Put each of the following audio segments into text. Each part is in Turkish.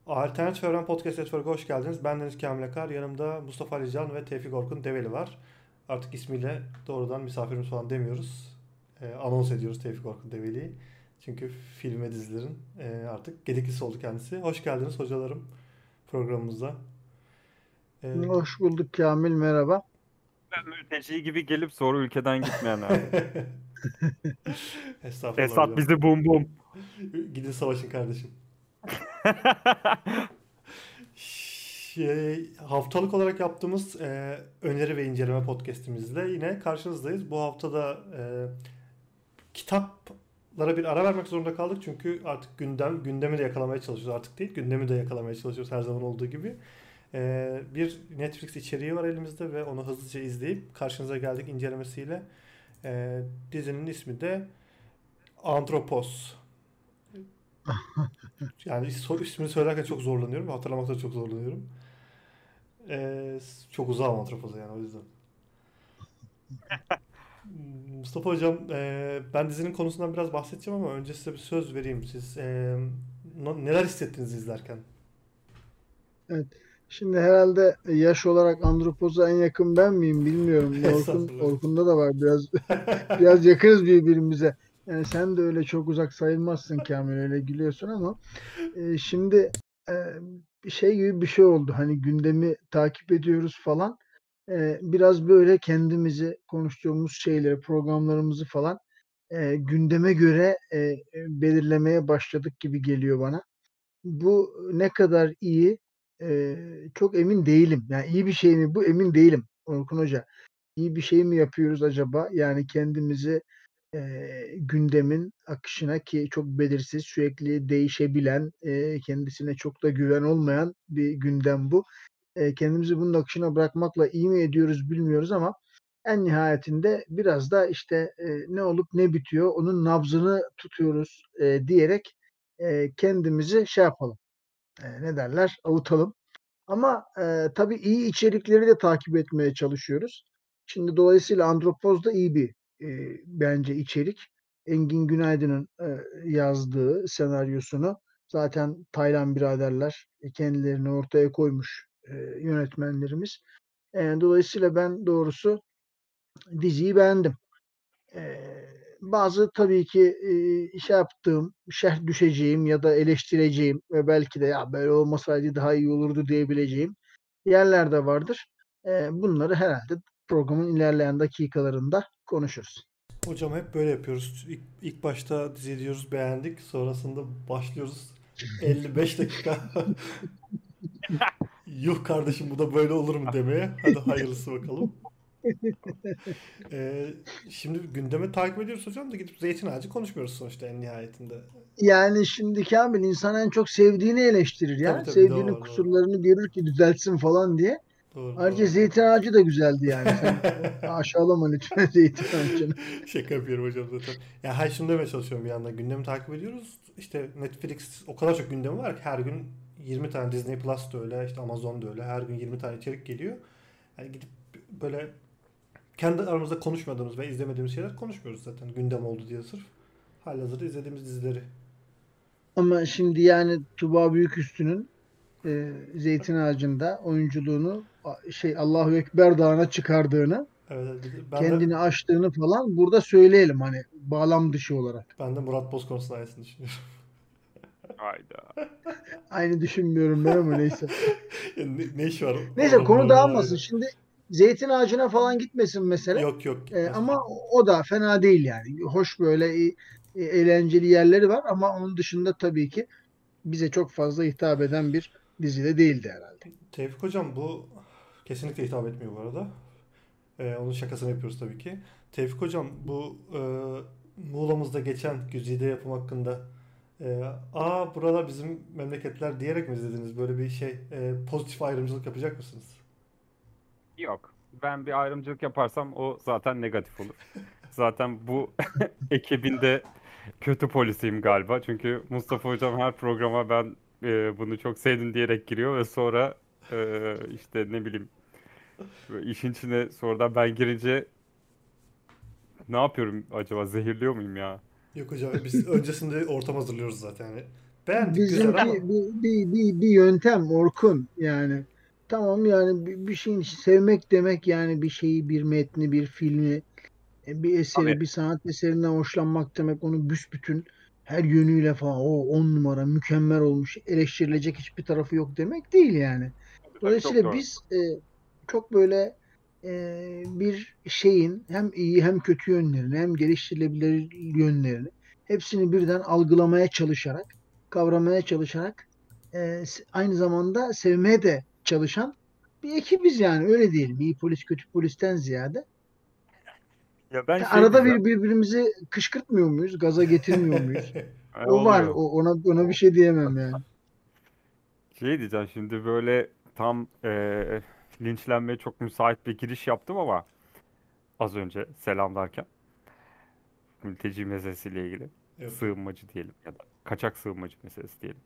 Alternatif Evren Podcast Network'a hoş geldiniz. Ben Deniz Kamil Akar. Yanımda Mustafa Ali Can ve Tevfik Orkun Develi var. Artık ismiyle doğrudan misafirimiz falan demiyoruz. Anons ediyoruz Tevfik Orkun Develi'yi. Çünkü film ve dizilerin artık gediklisi oldu kendisi. Hoş geldiniz hocalarım programımıza. E, Hoş bulduk Kamil, merhaba. Ben mülteci gibi gelip sonra ülkeden gitmeyenlerden. Estağfurullah Esat hocam. bizi bum bum. Gidin savaşın kardeşim. Haftalık olarak yaptığımız öneri ve inceleme podcastimizle yine karşınızdayız. Bu hafta da kitaplara bir ara vermek zorunda kaldık çünkü artık gündemi de yakalamaya çalışıyoruz. Artık değil, gündemi de yakalamaya çalışıyoruz her zaman olduğu gibi. Bir Netflix içeriği var elimizde ve onu hızlıca izleyip karşınıza geldik incelemesiyle. Dizinin ismi de Antropos. Yani ismini söylerken çok zorlanıyorum ve hatırlamakta çok zorlanıyorum. Çok uzağım Antropos'a yani o yüzden. Mustafa Hocam, ben dizinin konusundan biraz bahsedeceğim ama önce size bir söz vereyim. Siz neler hissettiniz izlerken? Evet. Şimdi herhalde yaş olarak Andropoz'a en yakın ben miyim bilmiyorum. Estağfurullah. Orkun'da da var biraz yakınız birbirimize. Yani sen de öyle çok uzak sayılmazsın Kamil, öyle gülüyorsun ama şimdi e, bir şey gibi bir şey oldu. Hani gündemi takip ediyoruz falan. Biraz böyle kendimizi, konuştuğumuz şeyleri, programlarımızı falan gündeme göre belirlemeye başladık gibi geliyor bana. Bu ne kadar iyi, çok emin değilim. Yani iyi bir şey mi bu, emin değilim Orkun Hoca. İyi bir şey mi yapıyoruz acaba? Yani kendimizi gündemin akışına, ki çok belirsiz, sürekli değişebilen, kendisine çok da güven olmayan bir gündem bu. Kendimizi bunun akışına bırakmakla iyi mi ediyoruz bilmiyoruz ama en nihayetinde biraz da işte ne olup ne bitiyor onun nabzını tutuyoruz diyerek kendimizi şey yapalım, ne derler, avutalım. Ama tabii iyi içerikleri de takip etmeye çalışıyoruz. Şimdi dolayısıyla Andropoz da iyi bir bence içerik. Engin Günaydın'ın yazdığı senaryosunu zaten Taylan biraderler kendilerini ortaya koymuş yönetmenlerimiz. Dolayısıyla ben doğrusu diziyi beğendim. Bazı tabii ki şey yaptığım, şerh düşeceğim ya da eleştireceğim ve belki de ya böyle olmasaydı daha iyi olurdu diyebileceğim yerler de vardır. Bunları herhalde programın ilerleyen dakikalarında konuşuruz. Hocam hep böyle yapıyoruz. İlk başta dizi diyoruz beğendik. Sonrasında başlıyoruz. 55 dakika. Yuh kardeşim bu da böyle olur mu demeye. Hadi hayırlısı bakalım. Ee, Şimdi gündemi takip ediyoruz hocam da gidip zeytin ağacı konuşmuyoruz sonuçta en nihayetinde. Yani şimdi Kamil, insan en çok sevdiğini eleştirir Tabii ya. tabii bir de o Sevdiğinin var doğru. kusurlarını görür ki düzeltsin falan diye. Doğru Ayrıca doğru. zeytin ağacı da güzeldi yani. Sen aşağılama lütfen zeytin ağacını. Şaka yapıyorum hocam zaten. Ya hayır şunu demeye çalışıyorum bir yandan. Gündemi takip ediyoruz. İşte Netflix o kadar çok gündemi var ki her gün 20 tane Disney Plus da öyle, işte Amazon da öyle. Her gün 20 tane içerik geliyor. Yani gidip böyle kendi aramızda konuşmadığımız ve izlemediğimiz şeyler konuşmuyoruz zaten. Gündem oldu diye sırf. Halihazırda izlediğimiz dizileri. Ama şimdi yani Tuğba Büyüküstü'nün zeytin ağacında oyunculuğunu Allahu Ekber dağına çıkardığını, Evet, evet, ben de kendini aştığını falan burada söyleyelim, hani bağlam dışı olarak. ben de Murat Bozkurt sayesinde düşünüyorum. Hayda. Aynı düşünmüyorum ben ama neyse. Ya ne iş var Neyse, oranın konu orada dağılmasın. ayrı. Şimdi zeytin ağacına falan gitmesin mesele. Yok yok gitmez hocam. Ama o da fena değil yani. Hoş böyle eğlenceli yerleri var ama onun dışında tabii ki bize çok fazla hitap eden bir dizi de değildi herhalde. Tevfik hocam bu kesinlikle hitap etmiyor bu arada. Onun şakasını yapıyoruz tabii ki. Tevfik hocam bu Muğla'mızda geçen güzide yapım hakkında buralar bizim memleketler diyerek mi izlediniz? Böyle bir şey pozitif ayrımcılık yapacak mısınız? Yok. Ben bir ayrımcılık yaparsam o zaten negatif olur. Zaten bu ekibinde kötü polisiyim galiba. Çünkü Mustafa Hocam her programa ben bunu çok sevdim diyerek giriyor ve sonra işte ne bileyim böyle işin içine sonradan ben girince ne yapıyorum acaba? Zehirliyor muyum ya? Yok hocam biz öncesinde ortam hazırlıyoruz zaten. Yani Beğendik, güzel ama Bizimki bir yöntem Orkun yani. Tamam yani bir şeyin sevmek demek yani bir şeyi, bir metni, bir filmi, bir Tabii. eseri, bir sanat eserinden hoşlanmak demek, onu büsbütün her yönüyle falan o 10 numara mükemmel olmuş, eleştirilecek hiçbir tarafı yok demek değil yani. Tabii çok Dolayısıyla doğru. biz çok böyle bir şeyin hem iyi hem kötü yönlerini hem geliştirilebilir yönlerini hepsini birden algılamaya çalışarak, kavramaya çalışarak aynı zamanda sevmeye de çalışan bir ekibiz yani, öyle diyelim. İyi polis kötü polisten ziyade. Ya ben şey Arada diyeceğim. bir birbirimizi kışkırtmıyor muyuz? Gaza getirmiyor muyuz? O var. Oluyor. Ona bir şey diyemem yani. Şey diyeceğim, şimdi böyle tam linçlenmeye çok müsait bir giriş yaptım ama az önce selamlarken mülteci meselesiyle ilgili, yok yok. sığınmacı diyelim ya da kaçak sığınmacı meselesi diyelim.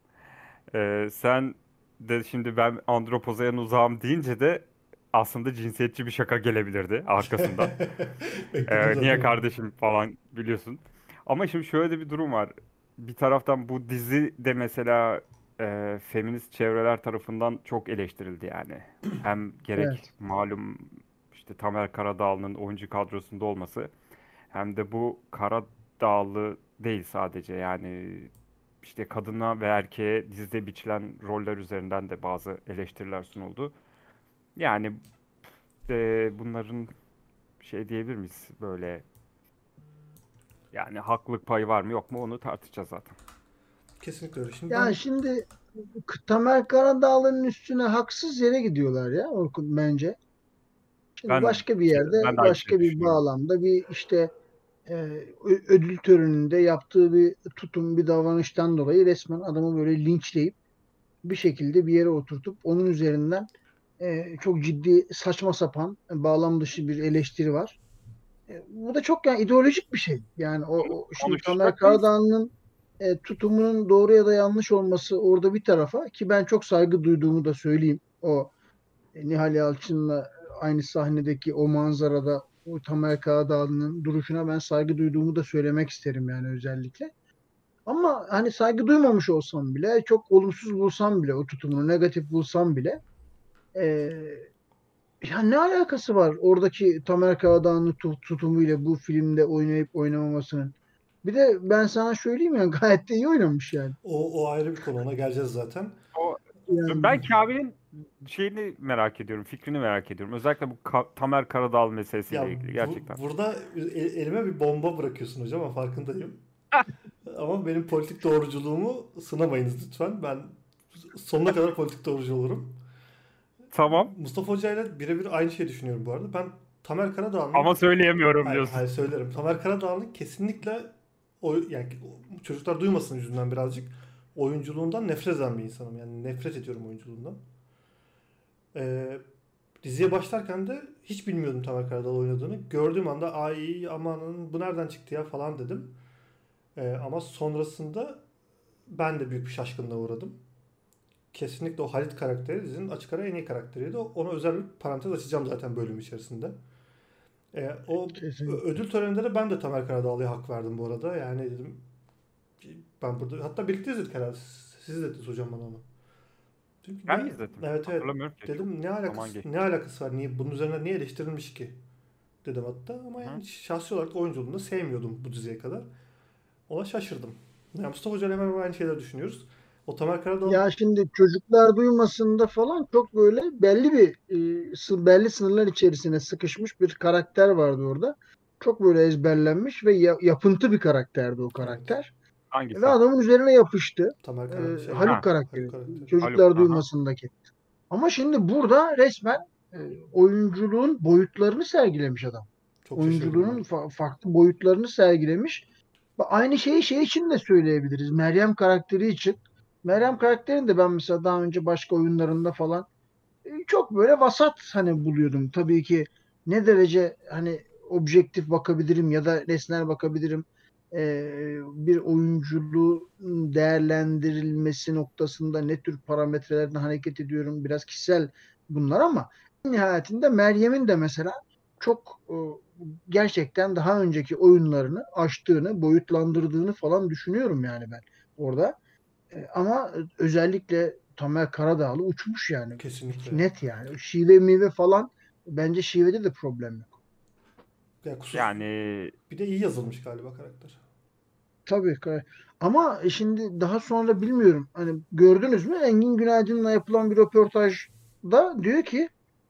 Sen de şimdi ben andropozayan uzağım deyince de aslında cinsiyetçi bir şaka gelebilirdi arkasından. Bekledim Niye zaten onu. kardeşim falan, biliyorsun. Ama şimdi şöyle de bir durum var. Bir taraftan bu dizi de mesela feminist çevreler tarafından çok eleştirildi yani. Hem gerek Evet. malum işte Tamer Karadağlı'nın oyuncu kadrosunda olması, hem de bu Karadağlı değil sadece, yani işte kadına ve erkeğe dizide biçilen roller üzerinden de bazı eleştiriler sunuldu. Yani bunların şey diyebilir miyiz, böyle yani haklılık payı var mı yok mu, onu tartışacağız zaten. Kesinlikle öyle. Şimdi Ya ben şimdi Tamer Karadağlı'nın üstüne haksız yere gidiyorlar ya Orkun, bence. Şimdi Ben başka bir yerde, ben de aynı şeyi başka bir düşünüyorum. bağlamda bir işte ödül töreninde yaptığı bir tutum, bir davranıştan dolayı resmen adamı böyle linçleyip bir şekilde bir yere oturtup onun üzerinden çok ciddi saçma sapan bağlam dışı bir eleştiri var. Bu da çok yani ideolojik bir şey. Yani şimdi Tamer Konuşacaktayız. Karadağlı'nın tutumunun doğru ya da yanlış olması orada bir tarafa, ki ben çok saygı duyduğumu da söyleyeyim. O Nihal Yalçın'la aynı sahnedeki o manzarada o Tamer Karadağlı'nın duruşuna ben saygı duyduğumu da söylemek isterim yani, özellikle. Ama hani saygı duymamış olsam bile, çok olumsuz bulsam bile, o tutumunu negatif bulsam bile, e, ya ne alakası var oradaki Tamer Karadağ'ın tutumuyla bu filmde oynayıp oynamamasının? Bir de ben sana söyleyeyim ya, gayet de iyi oynamış yani. o ayrı bir konu, ona geleceğiz zaten. O, ben Yani Kamil'in şeyini merak ediyorum, fikrini merak ediyorum. Özellikle bu Tamer Karadağlı Ya meselesiyle ilgili gerçekten. burada elime bir bomba bırakıyorsun hocam, ama farkındayım. Ama benim politik doğruculuğumu sınamayınız lütfen. Ben sonuna kadar politik doğrucu olurum. Tamam, Mustafa Hoca ile birebir aynı şeyi düşünüyorum bu arada. Ben Tamer Karadağ'ın, ama söyleyemiyorum hayır, diyorsun. hayır söylerim. Tamer Karadağ'ın kesinlikle yani çocuklar duymasın yüzünden birazcık oyunculuğundan nefret eden bir insanım. Yani nefret ediyorum oyunculuğundan. Ee, diziye başlarken de hiç bilmiyordum Tamer Karadağ oynadığını. Gördüğüm anda ay amanın bu nereden çıktı ya falan dedim. Ama sonrasında ben de büyük bir şaşkınlığa uğradım. Kesinlikle o Halit karakteri dizinin açık ara en iyi karakteriydi. Ona özel bir parantez açacağım zaten bölüm içerisinde. O kesinlikle. ödül töreninde de ben de Tamer Karadağlı'ya hak verdim bu arada. Yani dedim ben burada, hatta birlikte izledik herhalde. Siz izlediniz hocam bana onu. Dedim ki Ben mi izledim? evet evet, Hatırlamıyorum ki. Çok dedim zaman ne geçti. alakası var? Niye bunun üzerine niye eleştirilmiş ki? Dedim hatta, ama Hı. yani şahsi olarak oyunculuğunu da sevmiyordum bu diziye kadar. Ona şaşırdım. Yani Mustafa Hoca ile hemen aynı şeyler düşünüyoruz. O Tamer Karadağ Ya şimdi çocuklar duymasında falan çok böyle belli bir belli sınırlar içerisine sıkışmış bir karakter vardı orada. Çok böyle ezberlenmiş ve yapıntı bir karakterdi o evet, karakter. Ve Hangisi? adamın üzerine yapıştı. Tamer Karadağ şey, Haluk Ha, Haluk karakteri. karakteri. Haluk. Çocuklar Aha. duymasındaki. Ama şimdi burada resmen e, oyunculuğun boyutlarını sergilemiş adam. Çok şaşırdım ben. Oyunculuğunun farklı boyutlarını sergilemiş. Ve aynı şeyi şey için de söyleyebiliriz. Meryem karakteri için. Meryem karakterini de ben mesela daha önce başka oyunlarında falan çok böyle vasat hani buluyordum. Tabii ki ne derece hani objektif bakabilirim ya da nesnel bakabilirim. Bir oyunculuğun değerlendirilmesi noktasında ne tür parametrelerden hareket ediyorum, biraz kişisel bunlar, ama nihayetinde Meryem'in de mesela çok gerçekten daha önceki oyunlarını aştığını, boyutlandırdığını falan düşünüyorum yani ben orada. Ama özellikle Tamer Karadağlı uçmuş yani. Kesinlikle. Net yani. Şive mive falan, bence şivede de problem yok. Ya Yani bir de iyi yazılmış galiba karakter. Tabii. Ama şimdi daha sonra bilmiyorum. Hani gördünüz mü? Engin Günaydın'la yapılan bir röportajda diyor ki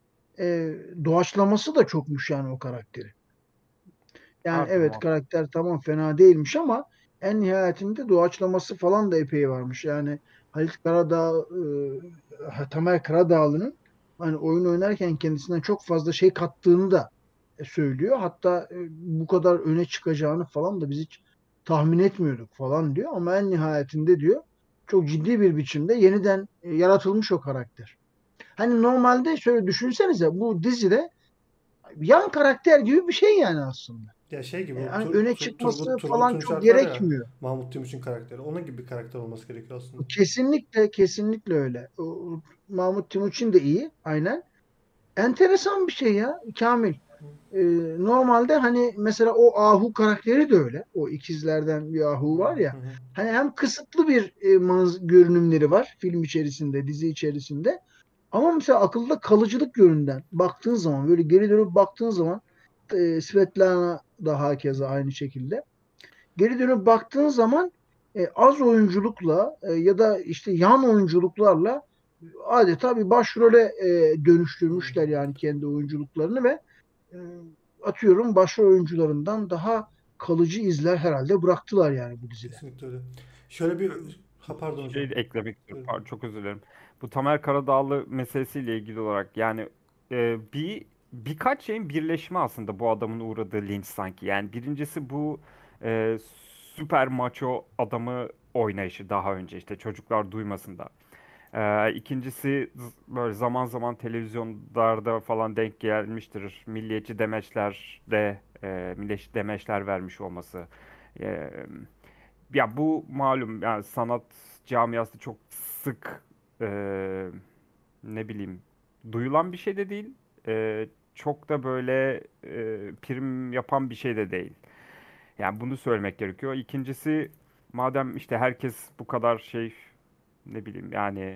doğaçlaması da çokmuş yani o karakteri. Yani vardır evet, muhakkak. karakter tamam fena değilmiş ama en nihayetinde doğaçlaması falan da epey varmış. Yani Halit Karadağ, Tamer Karadağlı'nın hani oyun oynarken kendisinden çok fazla şey kattığını da söylüyor. Hatta bu kadar öne çıkacağını falan da biz hiç tahmin etmiyorduk falan diyor. Ama en nihayetinde diyor çok ciddi bir biçimde yeniden yaratılmış o karakter. Hani normalde şöyle düşünsenize, bu dizide yan karakter gibi bir şey yani aslında. Ya şey gibi o Hani öne çıkması Turgut falan çok Tunçert var ya, gerekmiyor. Mahmut Timuçin karakteri. Onun gibi bir karakter olması gerekiyor aslında. Kesinlikle, kesinlikle öyle. Mahmut Timuçin de iyi, aynen. Enteresan bir şey ya Kamil. Ee, Normalde hani mesela o Ahu karakteri de öyle. O ikizlerden bir Ahu var ya. Hı hı. Hani hem kısıtlı bir görünümleri var film içerisinde, dizi içerisinde. Ama mesela akılda kalıcılık yönünden baktığın zaman, böyle geri dönüp baktığın zaman, Svetlana da hakeza aynı şekilde. Geri dönüp baktığın zaman az oyunculukla ya da işte yan oyunculuklarla adeta bir başrole Hı. dönüştürmüşler yani kendi oyunculuklarını ve e, atıyorum başrol oyuncularından daha kalıcı izler herhalde bıraktılar yani bu dizide. Kesinlikle öyle. Şöyle bir ha pardon hocam. Şey eklemek istiyorum. Buyurun. Çok özür dilerim. Bu Tamer Karadağlı meselesiyle ilgili olarak yani birkaç şeyin birleşimi aslında bu adamın uğradığı linç sanki. Yani birincisi bu e, süper maço adamı oynayışı daha önce işte çocuklar duymasın da. İkincisi böyle zaman zaman televizyonlarda falan denk gelmiştir. Milliyetçi demeçler vermiş olması. E, Ya bu malum yani sanat camiası çok sık e, ne bileyim duyulan bir şey de değil. Çok da böyle prim yapan bir şey de değil. Yani bunu söylemek gerekiyor. İkincisi madem işte herkes bu kadar şey ne bileyim yani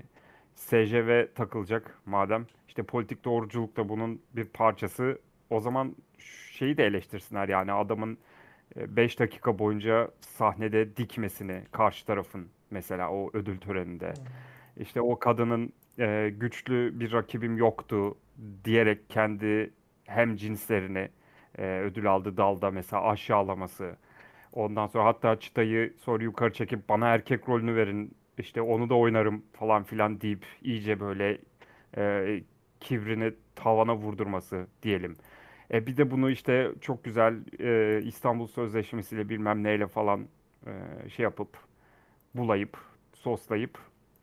SJV takılacak madem işte politik doğruculuk da bunun bir parçası o zaman şeyi de eleştirsinler yani adamın 5 dakika boyunca sahnede dikmesini karşı tarafın mesela o ödül töreninde. İşte o kadının güçlü bir rakibim yoktu diyerek kendi hem cinslerini ödül aldığı dalda mesela aşağılaması. Ondan sonra hatta çıtayı sonra yukarı çekip bana erkek rolünü verin işte onu da oynarım falan filan deyip iyice böyle e, kibrini tavana vurdurması diyelim. Bir de bunu işte çok güzel İstanbul Sözleşmesi'yle bilmem neyle falan şey yapıp bulayıp soslayıp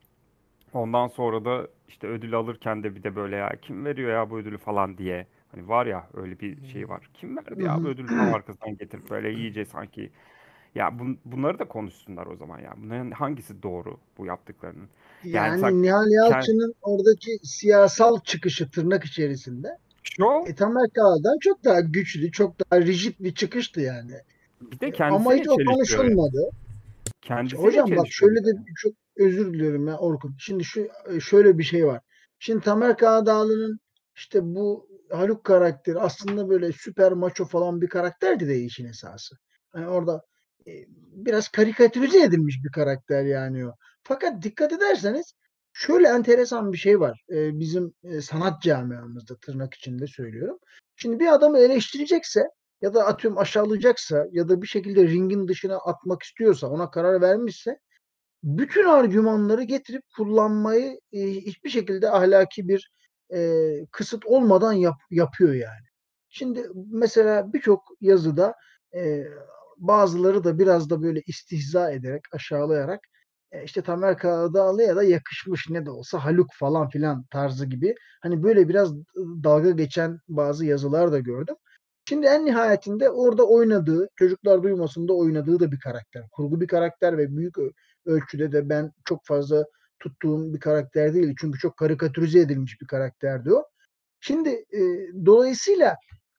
ondan sonra da işte ödül alırken de bir de böyle ya kim veriyor ya bu ödülü falan diye. Hani var ya öyle bir şey var. Kim verdi Hı ya bu hı. ödülü tam arkasından getirip böyle iyice sanki ya bunları da konuşsunlar o zaman ya. Bunların hangisi doğru bu yaptıklarının? Yani sen Yani Nihal Yalçın'ın oradaki siyasal çıkışı tırnak içerisinde şov Tamer Kağan'dan çok daha güçlü, çok daha rigid bir çıkıştı yani. bir de Ama hiç kendisiyle o çelişiyor ya. konuşulmadı. Kendisiyle Hocam bak, çelişiyor bir şöyle de. de çok özür diliyorum ya Orkun. Şimdi şöyle bir şey var. Şimdi Tamer Kağdağlı'nın işte bu Haluk karakteri aslında böyle süper maço falan bir karakter de değil işin esası. Yani orada biraz karikatürize edilmiş bir karakter yani o. Fakat dikkat ederseniz şöyle enteresan bir şey var. Bizim sanat camiamızda, tırnak içinde söylüyorum. Şimdi bir adamı eleştirecekse ya da atıyorum aşağılayacaksa ya da bir şekilde ringin dışına atmak istiyorsa, ona karar vermişse bütün argümanları getirip kullanmayı hiçbir şekilde ahlaki bir kısıt olmadan yapıyor yani. Şimdi mesela birçok yazıda e, bazıları da biraz da böyle istihza ederek, aşağılayarak işte Tamer Kağıdağlı'ya da yakışmış ne de olsa Haluk falan filan tarzı gibi, hani böyle biraz dalga geçen bazı yazılar da gördüm. Şimdi en nihayetinde orada oynadığı, çocuklar duymasında oynadığı da bir karakter. Kurgu bir karakter ve büyük ölçüde de ben çok fazla tuttuğum bir karakter değil. Çünkü çok karikatürize edilmiş bir karakterdi o. Şimdi dolayısıyla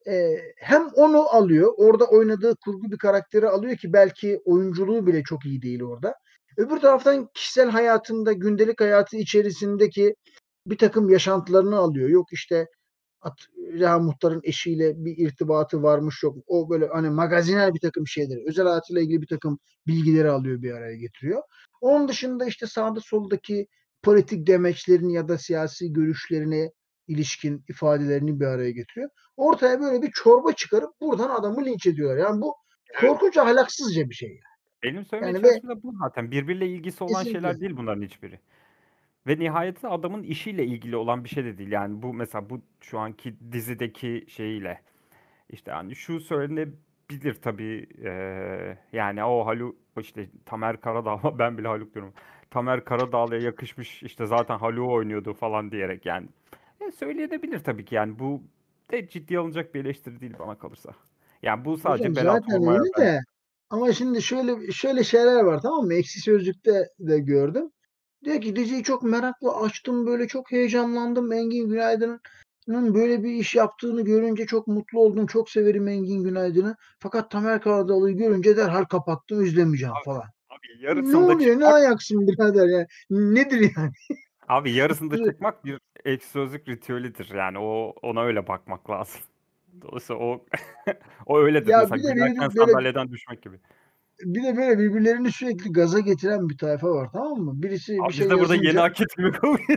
hem onu alıyor, orada oynadığı kurgu bir karakteri alıyor ki belki oyunculuğu bile çok iyi değil orada. Öbür taraftan kişisel hayatında, gündelik hayatı içerisindeki bir takım yaşantılarını alıyor. Yok işte Reha Muhtar'ın eşiyle bir irtibatı varmış yok. O böyle hani magazinel bir takım şeyleri, özel hayatıyla ilgili bir takım bilgileri alıyor, bir araya getiriyor. Onun dışında işte sağda soldaki politik demeçlerini ya da siyasi görüşlerine ilişkin ifadelerini bir araya getiriyor. Ortaya böyle bir çorba çıkarıp buradan adamı linç ediyorlar. Yani bu korkunç ahlaksızca bir şey. Benim söylemeye Yani ve çalıştığım da bu zaten. Birbiriyle ilgisi olan kesinlikle şeyler değil bunların hiçbiri. Ve nihayetinde adamın işiyle ilgili olan bir şey de değil. Yani bu mesela bu şu anki dizideki şeyiyle. İşte yani şu söylenebilir tabii, yani o Haluk işte Tamer Karadağ ben bile Haluk diyorum. Tamer Karadağlı'ya yakışmış işte zaten Haluk oynuyordu falan diyerek yani. Söyleyebilir tabii ki yani bu de ciddiye alınacak bir eleştiri değil bana kalırsa. Yani bu hocam sadece Belat zaten Ormay'a öyle de, ama şimdi şöyle şeyler var, tamam mı? Ekşi Sözlük'te de gördüm. Diyor ki diziyi çok merakla açtım, böyle çok heyecanlandım. Engin Günaydın'ın böyle bir iş yaptığını görünce çok mutlu oldum. Çok severim Engin Günaydın'ı. Fakat Tamer Karadağlı'yı görünce derhal kapattım, izlemeyeceğim falan. abi Ne yarısında oluyor? Ne çıkmak ayaksın birader ya? Nedir yani? abi yarısında çıkmak bir Ekşi Sözlük ritüelidir. Yani ona öyle bakmak lazım. Dolayısıyla o o öyledir. Ya Mesela bir de gülerken böyle sandalyeden düşmek gibi. birbirlerini sürekli gaza getiren bir tayfa var, tamam mı? Birisi bir Abi biz şey de burada yeni yazınca hak etmiyor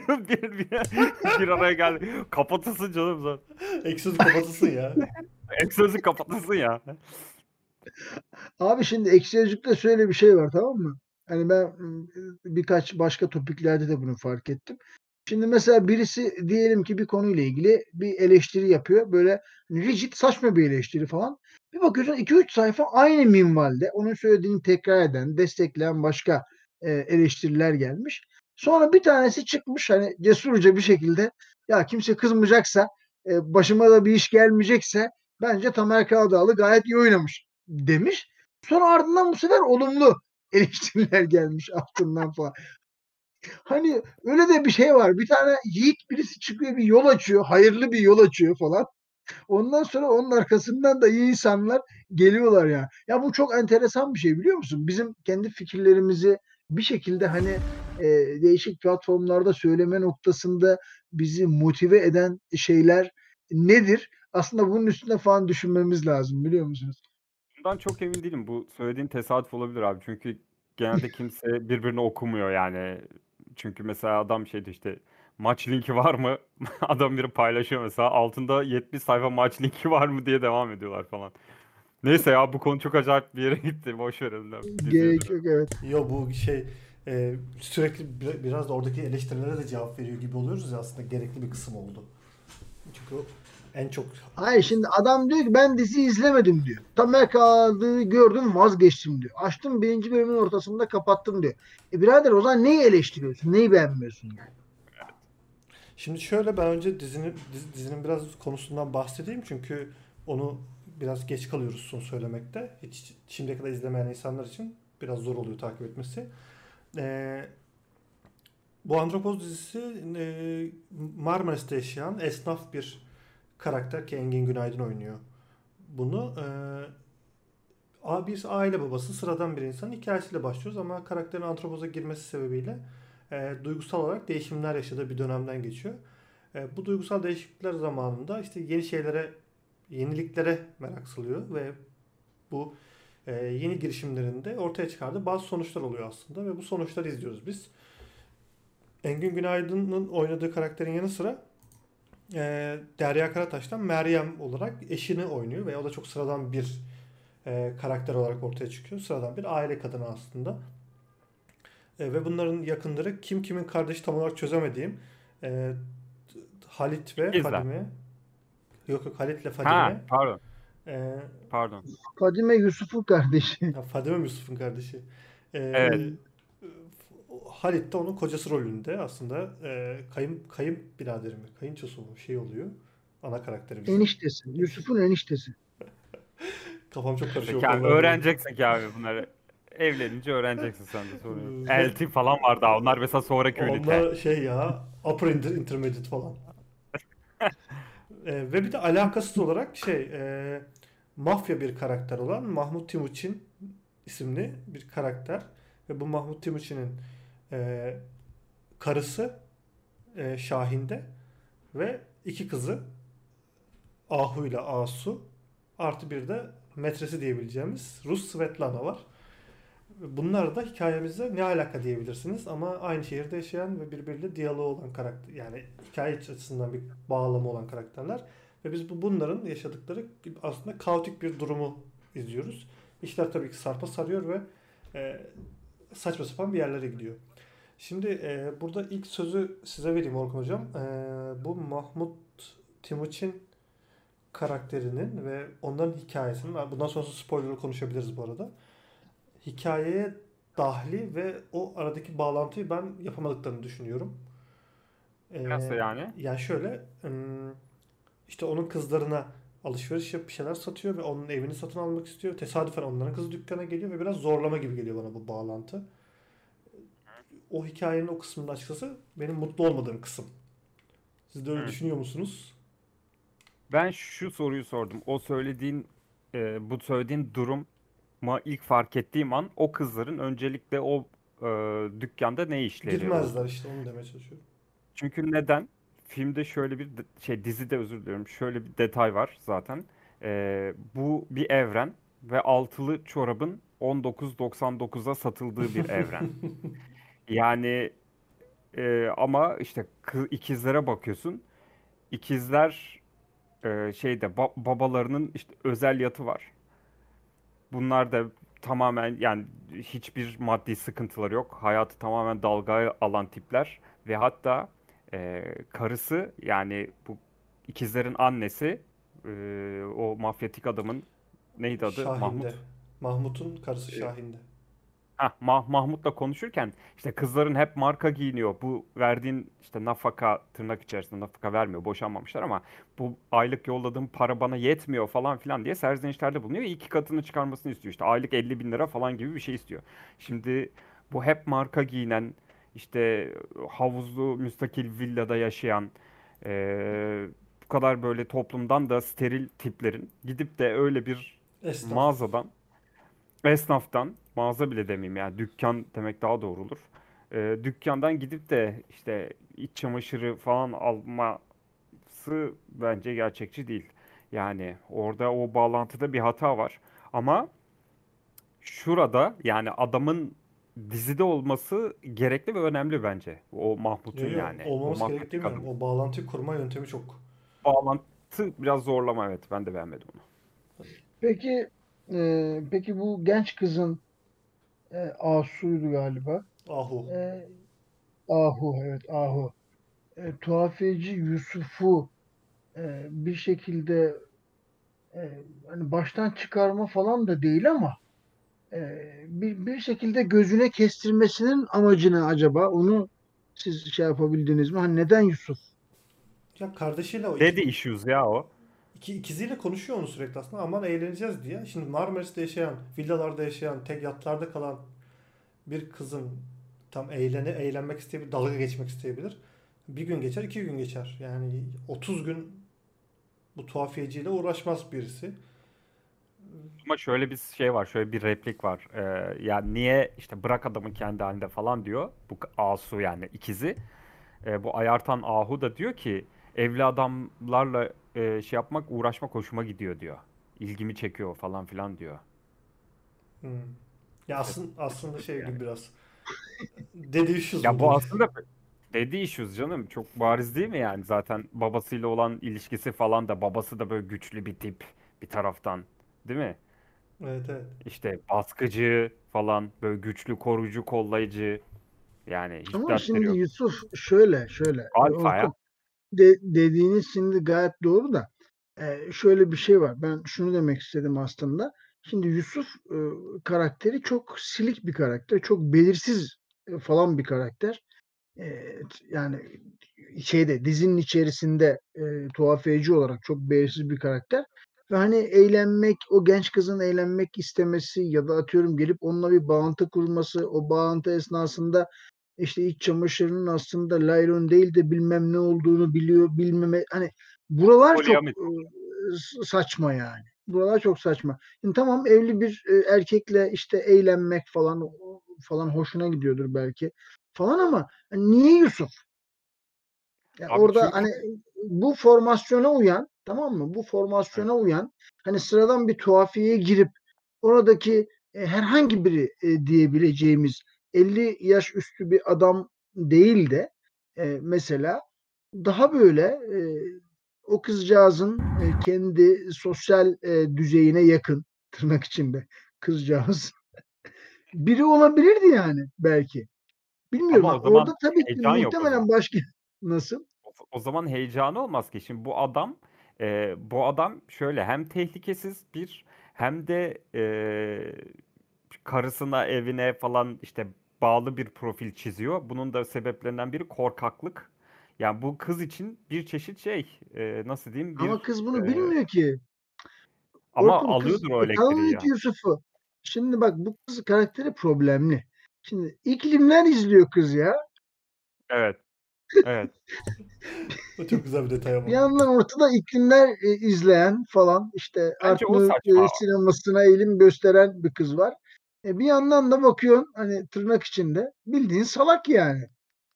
bir araya geldi. Kapatılsın canım zaten. Eksozun kapatılsın ya. Egzozu kapatılsın ya. abi, şimdi Ekşi Sözlük'te şöyle bir şey var, tamam mı? Hani ben birkaç başka topiklerde de bunu fark ettim. Şimdi mesela birisi diyelim ki bir konuyla ilgili bir eleştiri yapıyor. Böyle rigid, saçma bir eleştiri falan. Bir bakıyorsun 2-3 sayfa aynı minvalde onun söylediğini tekrar eden, destekleyen başka eleştiriler gelmiş. Sonra bir tanesi çıkmış hani cesurca bir şekilde, ya kimse kızmayacaksa, başıma da bir iş gelmeyecekse bence Tamer Karadağlı gayet iyi oynamış demiş. Sonra ardından bu sefer olumlu eleştiriler gelmiş altından falan. Hani öyle de bir şey var. Bir tane yiğit birisi çıkıyor, bir yol açıyor. Hayırlı bir yol açıyor falan. Ondan sonra onun arkasından da iyi insanlar geliyorlar ya. Ya bu çok enteresan bir şey, biliyor musun? Bizim kendi fikirlerimizi bir şekilde hani değişik platformlarda söyleme noktasında bizi motive eden şeyler nedir? Aslında bunun üstüne falan düşünmemiz lazım, biliyor musunuz? Bundan çok emin değilim. Bu söylediğin tesadüf olabilir abi. Çünkü genelde kimse birbirini okumuyor yani. Çünkü mesela adam şeydi işte maç linki var mı? Adam biri paylaşıyor mesela altında 70 sayfa maç linki var mı diye devam ediyorlar falan. Neyse ya bu konu çok acayip bir yere gitti. Boş verelim de diziye Gerek dönelim. yok, evet. Yo bu şey sürekli biraz da oradaki eleştirilere de cevap veriyor gibi oluyoruz ya, aslında gerekli bir kısım oldu. Çünkü o en çok Hayır, şimdi adam diyor ki ben dizi izlemedim diyor. Tamer Kağan'ı gördüm, vazgeçtim diyor. Açtım, birinci bölümün ortasında kapattım diyor. Birader, o zaman neyi eleştiriyorsun? Neyi beğenmiyorsun yani? Şimdi şöyle, ben önce dizinin biraz konusundan bahsedeyim çünkü onu biraz geç kalıyoruz son söylemekte. Hiç şimdiye kadar izlemeyen insanlar için biraz zor oluyor takip etmesi. Ee, Bu Andropoz dizisi Marmaris'te yaşayan esnaf bir karakter ki Engin Günaydın oynuyor bunu. Bir aile babası, sıradan bir insanın hikayesiyle başlıyoruz ama karakterin antropoza girmesi sebebiyle duygusal olarak değişimler yaşadığı bir dönemden geçiyor. Bu duygusal değişiklikler zamanında işte yeni şeylere, yeniliklere merak salıyor ve bu yeni girişimlerinde ortaya çıkardığı bazı sonuçlar oluyor aslında ve bu sonuçları izliyoruz biz. Engin Günaydın'ın oynadığı karakterin yanı sıra Derya Karataş'tan Meryem olarak eşini oynuyor ve o da çok sıradan bir karakter olarak ortaya çıkıyor. Sıradan bir aile kadını aslında. Ve bunların yakınları kim kimin kardeşi tam olarak çözemediğim e, Halit ve İzle. Fadime. Yok yok, Halit'le Ha Fadime. pardon. E, Pardon. Fadime Yusuf'un kardeşi. Fadime Yusuf'un kardeşi. Evet. E, Halit de onun kocası rolünde aslında kayınbiraderi mi? Kayınçosu mu? Şey oluyor. Ana karakterimizin. Eniştesi. Yusuf'un eniştesi. Kafam çok karışıyor o Peki abi konularda benim. öğreneceksin ki abi bunları. Evlenince öğreneceksin sen de sorun yok. Ve Elti falan var daha. Onlar mesela sonraki ünite. onlar şey ya, upper intermediate falan. Ve bir de alakasız olarak mafya bir karakter olan Mahmut Timuçin isimli bir karakter. ve bu Mahmut Timuçin'in e, karısı Şahin'de ve iki kızı Ahu ile Asu artı bir de metresi diyebileceğimiz Rus Svetlana var. Bunlar da hikayemizde ne alaka diyebilirsiniz ama aynı şehirde yaşayan ve birbiriyle diyaloğu olan karakter, yani hikaye açısından bir bağlamı olan karakterler ve biz bunların yaşadıkları aslında kaotik bir durumu izliyoruz. İşler tabii ki sarpa sarıyor ve e, saçma sapan bir yerlere gidiyor. Şimdi burada ilk sözü size vereyim Orkun Hocam. Bu Mahmut Timuçin karakterinin ve onların hikayesinin, bundan sonrası spoiler'ı konuşabiliriz bu arada. Hikayeye dahli ve o aradaki bağlantıyı ben yapamadıklarını düşünüyorum. Nasıl yani? Yani şöyle, işte onun kızlarına alışveriş yapıp bir şeyler satıyor ve onun evini satın almak istiyor. Tesadüfen onların kızı dükkana geliyor ve biraz zorlama gibi geliyor bana bu bağlantı. O hikayenin o kısmında açıkçası benim mutlu olmadığım kısım. Siz de öyle Hı. düşünüyor musunuz? Ben şu soruyu sordum. Bu söylediğin duruma ilk fark ettiğim an o kızların öncelikle o e, dükkanda ne işleri Girmezler, oldu. işte onu demeye çalışıyorum. Çünkü neden? Filmde şöyle dizide özür diliyorum. Şöyle bir detay var zaten. Bu bir evren ve altılı çorabın 19.99'a satıldığı bir evren. Yani ama işte ikizlere bakıyorsun. İkizler babalarının işte özel yatı var. Bunlar da tamamen yani hiçbir maddi sıkıntıları yok. Hayatı tamamen dalgaya alan tipler ve hatta karısı yani bu ikizlerin annesi o mafyatik adamın neydi adı? Şahin'de. Mahmut. Mahmut'un karısı Şahin'de. Mahmut'la konuşurken işte kızların hep marka giyiniyor. Bu verdiğin işte nafaka tırnak içerisinde nafaka vermiyor. Boşanmamışlar ama bu aylık yolladığım para bana yetmiyor falan filan diye serzenişlerde bulunuyor. Ve iki katını çıkarmasını istiyor. İşte aylık 50 bin lira falan gibi bir şey istiyor. Şimdi bu hep marka giyinen işte havuzlu müstakil villada yaşayan bu kadar böyle toplumdan da steril tiplerin gidip de öyle bir Esnaf. mağazadan esnaftan, mağaza bile demeyeyim yani dükkan demek daha doğru olur. Dükkandan gidip de işte iç çamaşırı falan alması bence gerçekçi değil. Yani orada o bağlantıda bir hata var. Ama şurada yani adamın dizide olması gerekli ve önemli bence. O Mahmut'un Yok yok, yani. O olmaması gerek mafyatik demiyorum. adam. O bağlantıyı kurma yöntemi çok. Bağlantı biraz zorlama, evet. Ben de beğenmedim onu. Peki peki bu genç kızın Asu'ydu galiba. Ahu. E, Ahu, evet, Ahu. Tuhafiyeci Yusuf'u bir şekilde hani baştan çıkarma falan da değil ama bir şekilde gözüne kestirmesinin amacı ne acaba? Onu siz şey yapabildiniz mi? Hani neden Yusuf? Ya kardeşiyle o Daddy issues ya o. ikiziyle konuşuyor onu sürekli aslında. Aman eğleneceğiz diye. Şimdi Marmaris'te yaşayan, villalarda yaşayan, tek yatlarda kalan bir kızın tam eğlenmek isteyebilir, dalga geçmek isteyebilir. Bir gün geçer, iki gün geçer. Yani 30 gün bu tuhafiyeciyle uğraşmaz birisi. Ama şöyle bir şey var, şöyle bir replik var. Ya niye işte bırak adamın kendi halinde falan diyor. Bu Asu yani ikizi. Bu Ayartan Ahu da diyor ki evli adamlarla uğraşmak hoşuma gidiyor diyor. İlgimi çekiyor falan filan diyor. Hmm. Ya İşte aslında şey yani. gibi biraz. Daddy issues mu Ya bu diyeyim. aslında dediği issues canım. Çok bariz değil mi yani? Zaten babasıyla olan ilişkisi falan da babası da böyle güçlü bir tip bir taraftan. Değil mi? Evet evet. İşte baskıcı falan böyle güçlü, koruyucu, kollayıcı. Yani hiç Ama dertleri şimdi yok. Yusuf şöyle Alfa ya. Orkun, dediğiniz şimdi gayet doğru da şöyle bir şey var. Ben şunu demek istedim aslında. Şimdi Yusuf karakteri çok silik bir karakter. Çok belirsiz falan bir karakter. Yani dizinin içerisinde tuhafiyeci olarak çok belirsiz bir karakter. Ve hani o genç kızın eğlenmek istemesi ya da atıyorum gelip onunla bir bağlantı kurması, o bağlantı esnasında işte iç çamaşırının aslında laylon değil de bilmem ne olduğunu biliyor, bilmeme hani buralar çok Poliamid. saçma yani. Buralar çok saçma. Şimdi tamam, evli bir erkekle işte eğlenmek falan falan hoşuna gidiyordur belki falan ama hani niye Yusuf? Ya Abi orada çünkü hani bu formasyona uyan, tamam mı? Bu formasyona uyan hani sıradan bir tuhafiyeye girip oradaki herhangi biri diyebileceğimiz 50 yaş üstü bir adam değil de mesela daha böyle o kızcağızın kendi sosyal düzeyine yakın tırnak içinde kızcağız biri olabilirdi yani belki. Bilmiyorum. ama Ha, o zaman orada tabii ki heyecan yok o muhtemelen zaman. başka nasıl? O zaman heyecanı olmaz ki. Şimdi bu adam şöyle hem tehlikesiz bir hem de karısına evine falan işte bağlı bir profil çiziyor. Bunun da sebeplerinden biri korkaklık. Yani bu kız için bir çeşit nasıl diyeyim Ama bir kız bunu bilmiyor ki. ama Orkun kız alıyordur o elektriği tanımıyor ki ya. Yusuf'u. Şimdi bak bu kız karakteri problemli. Şimdi iklimler izliyor kız ya. Evet, evet. O çok güzel bir detay Bir ama. yandan ortada iklimler izleyen falan işte Bence art o Nouveau saçma. sinemasına eğilim gösteren bir kız var. Bir yandan da bakıyorsun hani tırnak içinde bildiğin salak yani.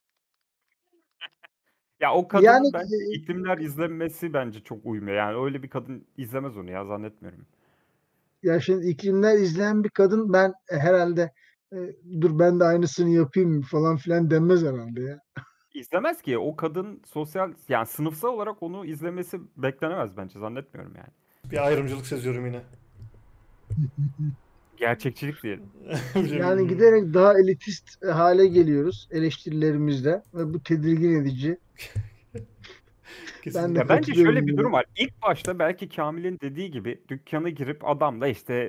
Ya o Yani kadının bence iklimler izlenmesi bence çok uymuyor. Yani öyle bir kadın izlemez onu ya zannetmiyorum. ya şimdi iklimler izleyen bir kadın ben herhalde e, dur ben de aynısını yapayım falan filan denmez herhalde ya. İzlemez ki. O kadın sosyal yani sınıfsal olarak onu izlemesi beklenemez bence zannetmiyorum yani. Bir ayrımcılık seziyorum yine. Gerçekçilik diyelim. Yani giderek daha elitist hale geliyoruz eleştirilerimizde ve bu tedirgin edici. Ben de Kesinlikle. Ya bence şöyle katılıyorum bir durum buna. var. İlk başta belki Kamil'in dediği gibi dükkana girip adamla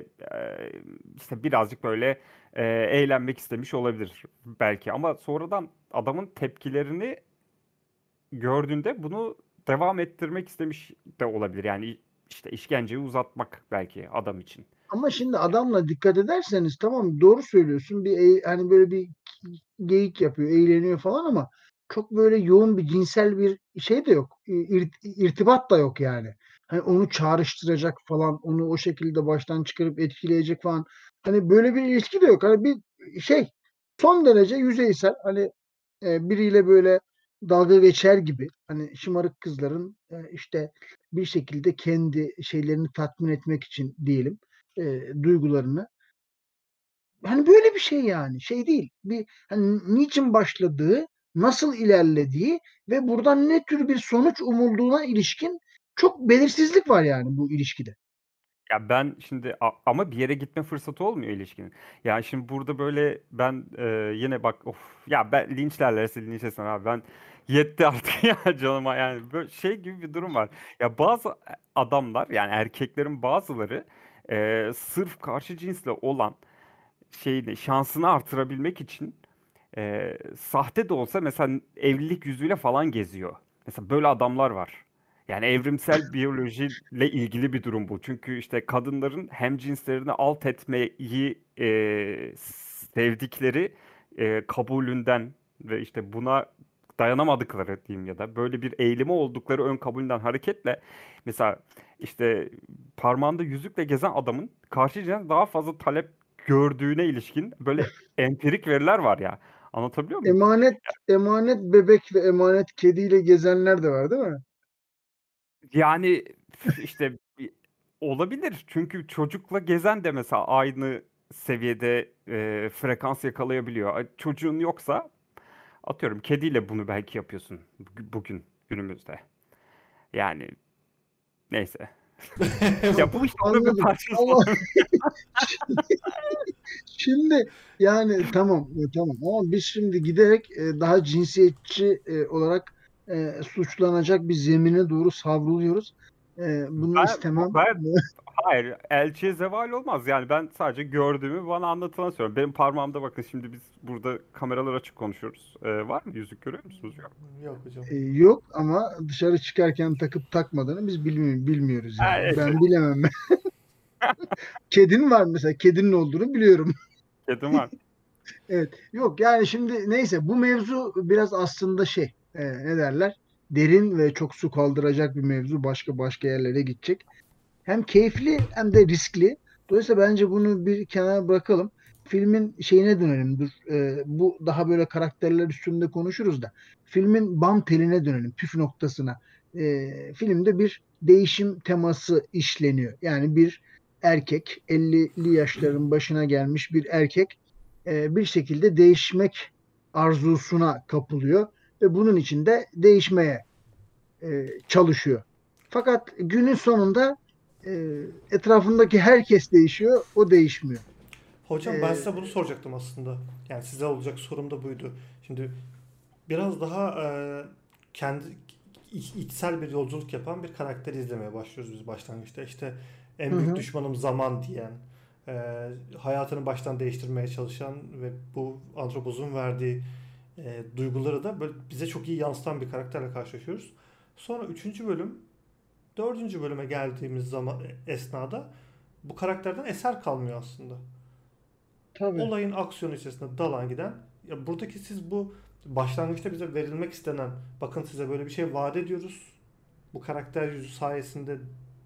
işte birazcık böyle eğlenmek istemiş olabilir belki. Ama sonradan adamın tepkilerini gördüğünde bunu devam ettirmek istemiş de olabilir. Yani işte işkenceyi uzatmak belki adam için. Ama şimdi adamla dikkat ederseniz tamam doğru söylüyorsun. Hani böyle bir geyik yapıyor, eğleniyor falan ama çok böyle yoğun bir cinsel bir şey de yok. İrtibat da yok yani. Hani onu çağrıştıracak falan, onu o şekilde baştan çıkarıp etkileyecek falan. Hani böyle bir ilişki de yok. Hani bir şey son derece yüzeysel. Hani biriyle böyle dalga geçer gibi. Hani şımarık kızların işte bir şekilde kendi şeylerini tatmin etmek için diyelim duygularını. Hani böyle bir şey yani. Şey değil. Bir hani niçin başladığı, nasıl ilerlediği ve buradan ne tür bir sonuç umulduğuna ilişkin çok belirsizlik var yani bu ilişkide. Ya ben şimdi ama bir yere gitme fırsatı olmuyor ilişkinin. Yani şimdi burada böyle ben yine bak of ya ben linçlerlerse linçlesin abi ben yetti artık ya canıma yani böyle şey gibi bir durum var. Ya bazı adamlar yani erkeklerin bazıları sırf karşı cinsle olan şeyini şansını artırabilmek için sahte de olsa mesela evlilik yüzüyle falan geziyor. Mesela böyle adamlar var. Yani evrimsel biyolojiyle ilgili bir durum bu. Çünkü işte kadınların hem cinslerini alt etmeyi sevdikleri kabulünden ve işte buna dayanamadıkları diyeyim ya da böyle bir eğilimi oldukları ön kabulünden hareketle mesela işte parmağında yüzükle gezen adamın karşı cinsten daha fazla talep gördüğüne ilişkin böyle empirik veriler var ya. Anlatabiliyor muyum? Emanet bebek ve emanet kediyle gezenler de var değil mi? Yani işte olabilir. Çünkü çocukla gezen de mesela aynı seviyede frekans yakalayabiliyor. Çocuğun yoksa atıyorum kediyle bunu belki yapıyorsun bugün günümüzde. Yani neyse. Ya bu işte onun bir Anladım. parçası Ama olabilir. şimdi yani tamam ama biz şimdi giderek daha cinsiyetçi olarak suçlanacak bir zemine doğru savruluyoruz. Bunu istemem. Ben hayır elçiye zeval olmaz. Yani ben sadece gördüğümü bana anlatılan söylüyorum. Benim parmağımda bakın şimdi biz burada kameralar açık konuşuyoruz. Var mı yüzük görüyor musunuz? Yok. Yok hocam. Yok ama dışarı çıkarken takıp takmadığını biz bilmiyoruz yani. Neyse. Ben bilemem. Kedin var mesela. Kedinin olduğunu biliyorum. Kedim var. Evet. Yok yani şimdi neyse bu mevzu biraz aslında şey ne derler? Derin ve çok su kaldıracak bir mevzu. Başka yerlere gidecek. Hem keyifli hem de riskli. Dolayısıyla bence bunu bir kenara bırakalım. filmin şeyine dönelim. Dur. Bu daha böyle karakterler üstünde konuşuruz da. Filmin bam teline dönelim. Püf noktasına. Filmde bir değişim teması işleniyor. Yani bir erkek, 50'li yaşların başına gelmiş bir erkek bir şekilde değişmek arzusuna kapılıyor ve bunun için de değişmeye çalışıyor. Fakat günün sonunda etrafındaki herkes değişiyor, o değişmiyor. Hocam ben E, size bunu soracaktım aslında. Yani size olacak sorum da buydu. Şimdi biraz daha kendi içsel bir yolculuk yapan bir karakteri izlemeye başlıyoruz biz başlangıçta. İşte hı en büyük hı, düşmanım zaman diyen, hayatını baştan değiştirmeye çalışan ve bu antropozun verdiği duyguları da böyle bize çok iyi yansıtan bir karakterle karşılaşıyoruz. Sonra üçüncü bölüm, dördüncü bölüme geldiğimiz zaman esnada bu karakterden eser kalmıyor aslında. tabii. Olayın aksiyonu içerisinde dalan giden, ya buradaki siz bu başlangıçta bize verilmek istenen, bakın size böyle bir şey vaat ediyoruz. Bu karakter yüzü sayesinde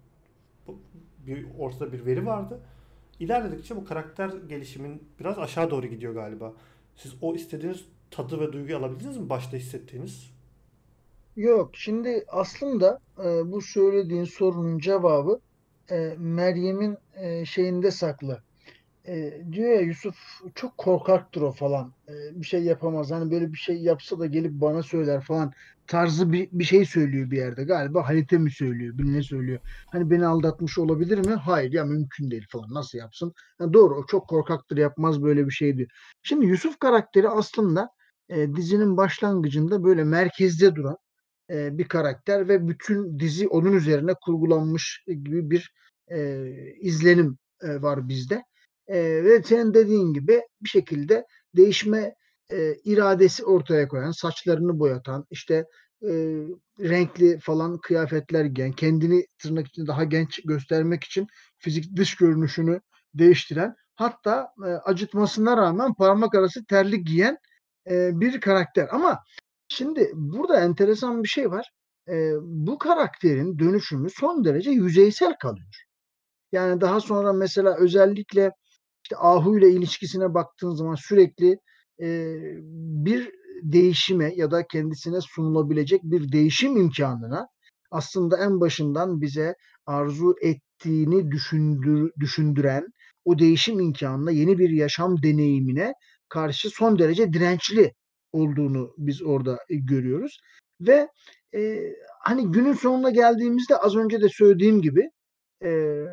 bir ortada bir veri vardı. İlerledikçe bu karakter gelişimin biraz aşağı doğru gidiyor galiba. Siz o istediğiniz tadı ve duyguyu alabildiniz mi başta hissettiğiniz? Yok, şimdi aslında bu söylediğin sorunun cevabı Meryem'in şeyinde saklı. Diyor ya Yusuf çok korkaktır o falan. Bir şey yapamaz. Hani böyle bir şey yapsa da gelip bana söyler falan tarzı bir şey söylüyor bir yerde. Galiba Halit'e mi söylüyor, birine söylüyor. Hani beni aldatmış olabilir mi? Hayır ya mümkün değil falan. Nasıl yapsın? Ha, doğru o çok korkaktır yapmaz böyle bir şey diyor. Şimdi Yusuf karakteri aslında dizinin başlangıcında böyle merkezde duran bir karakter ve bütün dizi onun üzerine kurgulanmış gibi bir izlenim var bizde. Ve senin dediğin gibi bir şekilde değişme iradesi ortaya koyan, saçlarını boyatan, işte e, renkli falan kıyafetler giyen, kendini tırnak içinde daha genç göstermek için fizik dış görünüşünü değiştiren, hatta acıtmasına rağmen parmak arası terlik giyen bir karakter. Ama şimdi burada enteresan bir şey var. Bu karakterin dönüşümü son derece yüzeysel kalıyor. Yani daha sonra mesela özellikle işte Ahu ile ilişkisine baktığın zaman sürekli bir değişime ya da kendisine sunulabilecek bir değişim imkanına aslında en başından bize arzu ettiğini düşündüren o değişim imkanına yeni bir yaşam deneyimine karşı son derece dirençli olduğunu biz orada görüyoruz. Ve e, hani günün sonuna geldiğimizde az önce de söylediğim gibi e,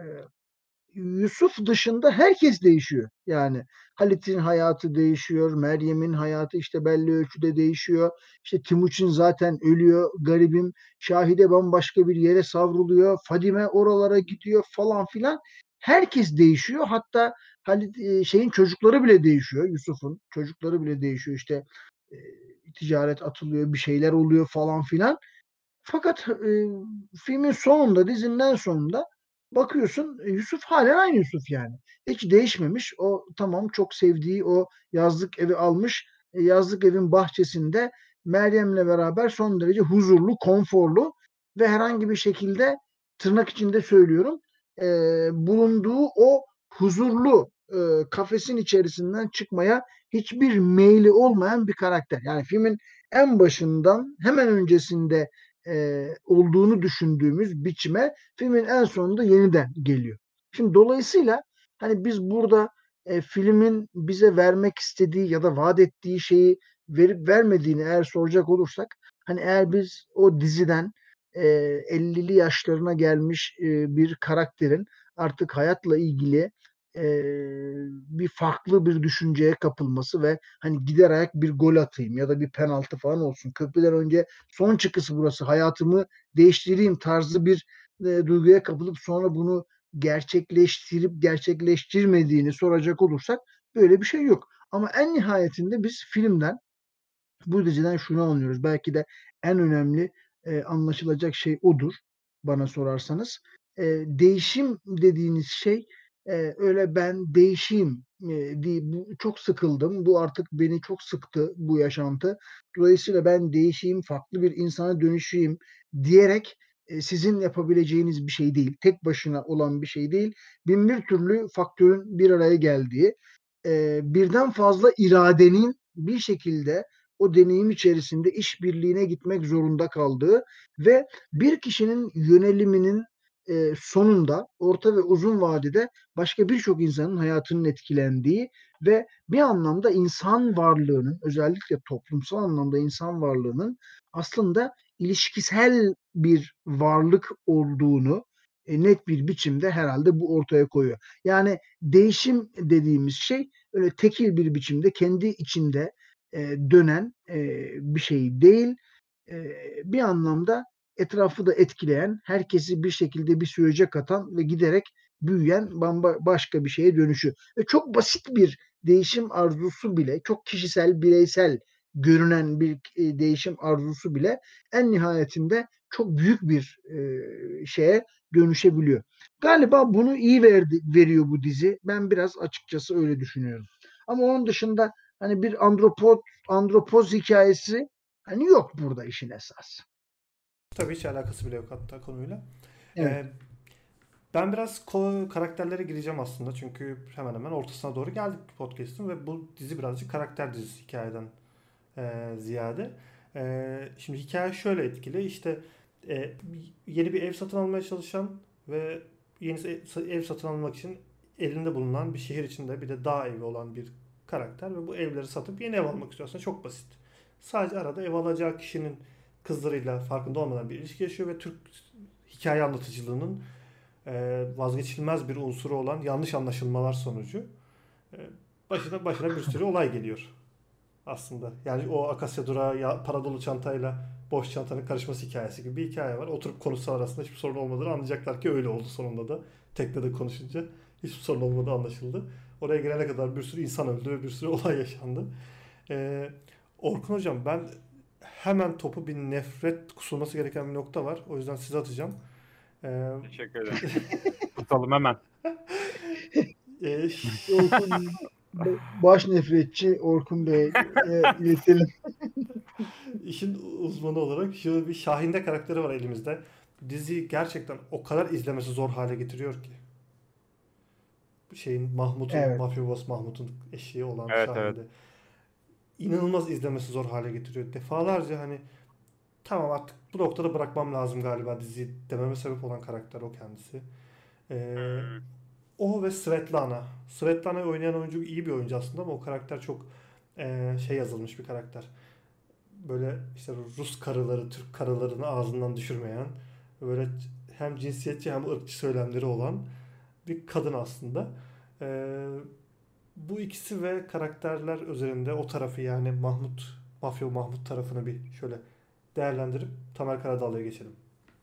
Yusuf dışında herkes değişiyor. Yani Halit'in hayatı değişiyor, Meryem'in hayatı işte belli ölçüde değişiyor. İşte Timuçin zaten ölüyor, garibim. Şahide bambaşka bir yere savruluyor. Fadime oralara gidiyor falan filan. Herkes değişiyor. Hatta Halit şeyin çocukları bile değişiyor. Yusuf'un çocukları bile değişiyor. İşte e, ticaret atılıyor, bir şeyler oluyor falan filan. Fakat filmin sonunda, dizinin sonunda bakıyorsun Yusuf halen aynı Yusuf yani. Hiç değişmemiş. O tamam çok sevdiği o yazlık evi almış. Yazlık evin bahçesinde Meryem'le beraber son derece huzurlu, konforlu ve herhangi bir şekilde tırnak içinde söylüyorum e, bulunduğu o huzurlu kafesin içerisinden çıkmaya hiçbir meyli olmayan bir karakter. Yani filmin en başından hemen öncesinde olduğunu düşündüğümüz biçime filmin en sonunda yeniden geliyor. Şimdi dolayısıyla hani biz burada filmin bize vermek istediği ya da vaat ettiği şeyi verip vermediğini eğer soracak olursak hani eğer biz o diziden 50'li yaşlarına gelmiş bir karakterin artık hayatla ilgili e, bir farklı bir düşünceye kapılması ve hani gider ayak bir gol atayım ya da bir penaltı falan olsun. Köprüden önce son çıkısı burası. Hayatımı değiştireyim tarzı bir duyguya kapılıp sonra bunu gerçekleştirip gerçekleştirmediğini soracak olursak böyle bir şey yok. Ama en nihayetinde biz filmden bu diziden şunu anlıyoruz. Belki de en önemli anlaşılacak şey odur bana sorarsanız. Değişim dediğiniz şey öyle ben değişeyim değil. Çok sıkıldım. Bu artık beni çok sıktı bu yaşantı. Dolayısıyla ben değişeyim, farklı bir insana dönüşeyim diyerek sizin yapabileceğiniz bir şey değil. Tek başına olan bir şey değil. Bin bir türlü faktörün bir araya geldiği. birden fazla iradenin bir şekilde o deneyim içerisinde işbirliğine gitmek zorunda kaldığı ve bir kişinin yöneliminin sonunda orta ve uzun vadede başka birçok insanın hayatının etkilendiği ve bir anlamda insan varlığının, özellikle toplumsal anlamda insan varlığının aslında ilişkisel bir varlık olduğunu net bir biçimde herhalde bu ortaya koyuyor. Yani değişim dediğimiz şey öyle tekil bir biçimde kendi içinde dönen bir şey değil. Bir anlamda etrafı da etkileyen, herkesi bir şekilde bir sürece katan ve giderek büyüyen başka bir şeye dönüşü. Ve çok basit bir değişim arzusu bile, çok kişisel, bireysel görünen bir değişim arzusu bile en nihayetinde çok büyük bir şeye dönüşebiliyor. Galiba bunu iyi veriyor bu dizi. Ben biraz açıkçası öyle düşünüyorum. Ama onun dışında hani bir andropoz hikayesi hani yok burada işin esası. Tabii hiç alakası bile yok hatta konuyla. Evet. Ee, Ben biraz karakterlere gireceğim aslında çünkü hemen hemen ortasına doğru geldik podcast'ın ve bu dizi birazcık karakter dizisi hikayeden ziyade. Şimdi hikaye şöyle etkili. İşte e, yeni bir ev satın almaya çalışan ve yeni ev satın almak için elinde bulunan bir şehir içinde bir de dağ evi olan bir karakter ve bu evleri satıp yeni ev almak istiyor. Aslında çok basit. Sadece arada ev alacağı kişinin kızlarıyla farkında olmadan bir ilişki yaşıyor ve Türk hikaye anlatıcılığının vazgeçilmez bir unsuru olan yanlış anlaşılmalar sonucu e, başına bir sürü olay geliyor aslında. Yani o Akasya Durağı para dolu çantayla boş çantanın karışması hikayesi gibi bir hikaye var. Oturup konuşsalar arasında hiçbir sorun olmadığını anlayacaklar ki öyle oldu sonunda da. Teknede konuşunca hiçbir sorun olmadığı anlaşıldı. Oraya gelene kadar bir sürü insan öldü ve bir sürü olay yaşandı. Ee, Orkun Hocam ben hemen topu bir nefret kusulması gereken bir nokta var. O yüzden size atacağım. Ee, Teşekkür ederim. Tutalım hemen. e, Orkun baş nefretçi Orkun Bey'e iletelim. işin uzmanı olarak şöyle bir Şahin'de karakteri var elimizde. Dizi gerçekten o kadar izlemesi zor hale getiriyor ki. Mahmut'un, Evet. Mafya Boss Mahmut'un eşiği olan Evet, evet. Şahin'de. İnanılmaz izlemesi zor hale getiriyor. Defalarca hani tamam artık bu noktada bırakmam lazım galiba diziyi dememe sebep olan karakter o kendisi. Ee, Hmm. O ve Svetlana. Svetlana'yı oynayan oyuncu iyi bir oyuncu aslında ama o karakter çok şey yazılmış bir karakter. Böyle işte Rus karıları, Türk karılarını ağzından düşürmeyen, böyle hem cinsiyetçi hem ırkçı söylemleri olan bir kadın aslında. Ee, Bu ikisi ve karakterler üzerinde o tarafı yani Mafya Mahmut tarafını bir şöyle değerlendirip Tamer Karadağlı'ya geçelim.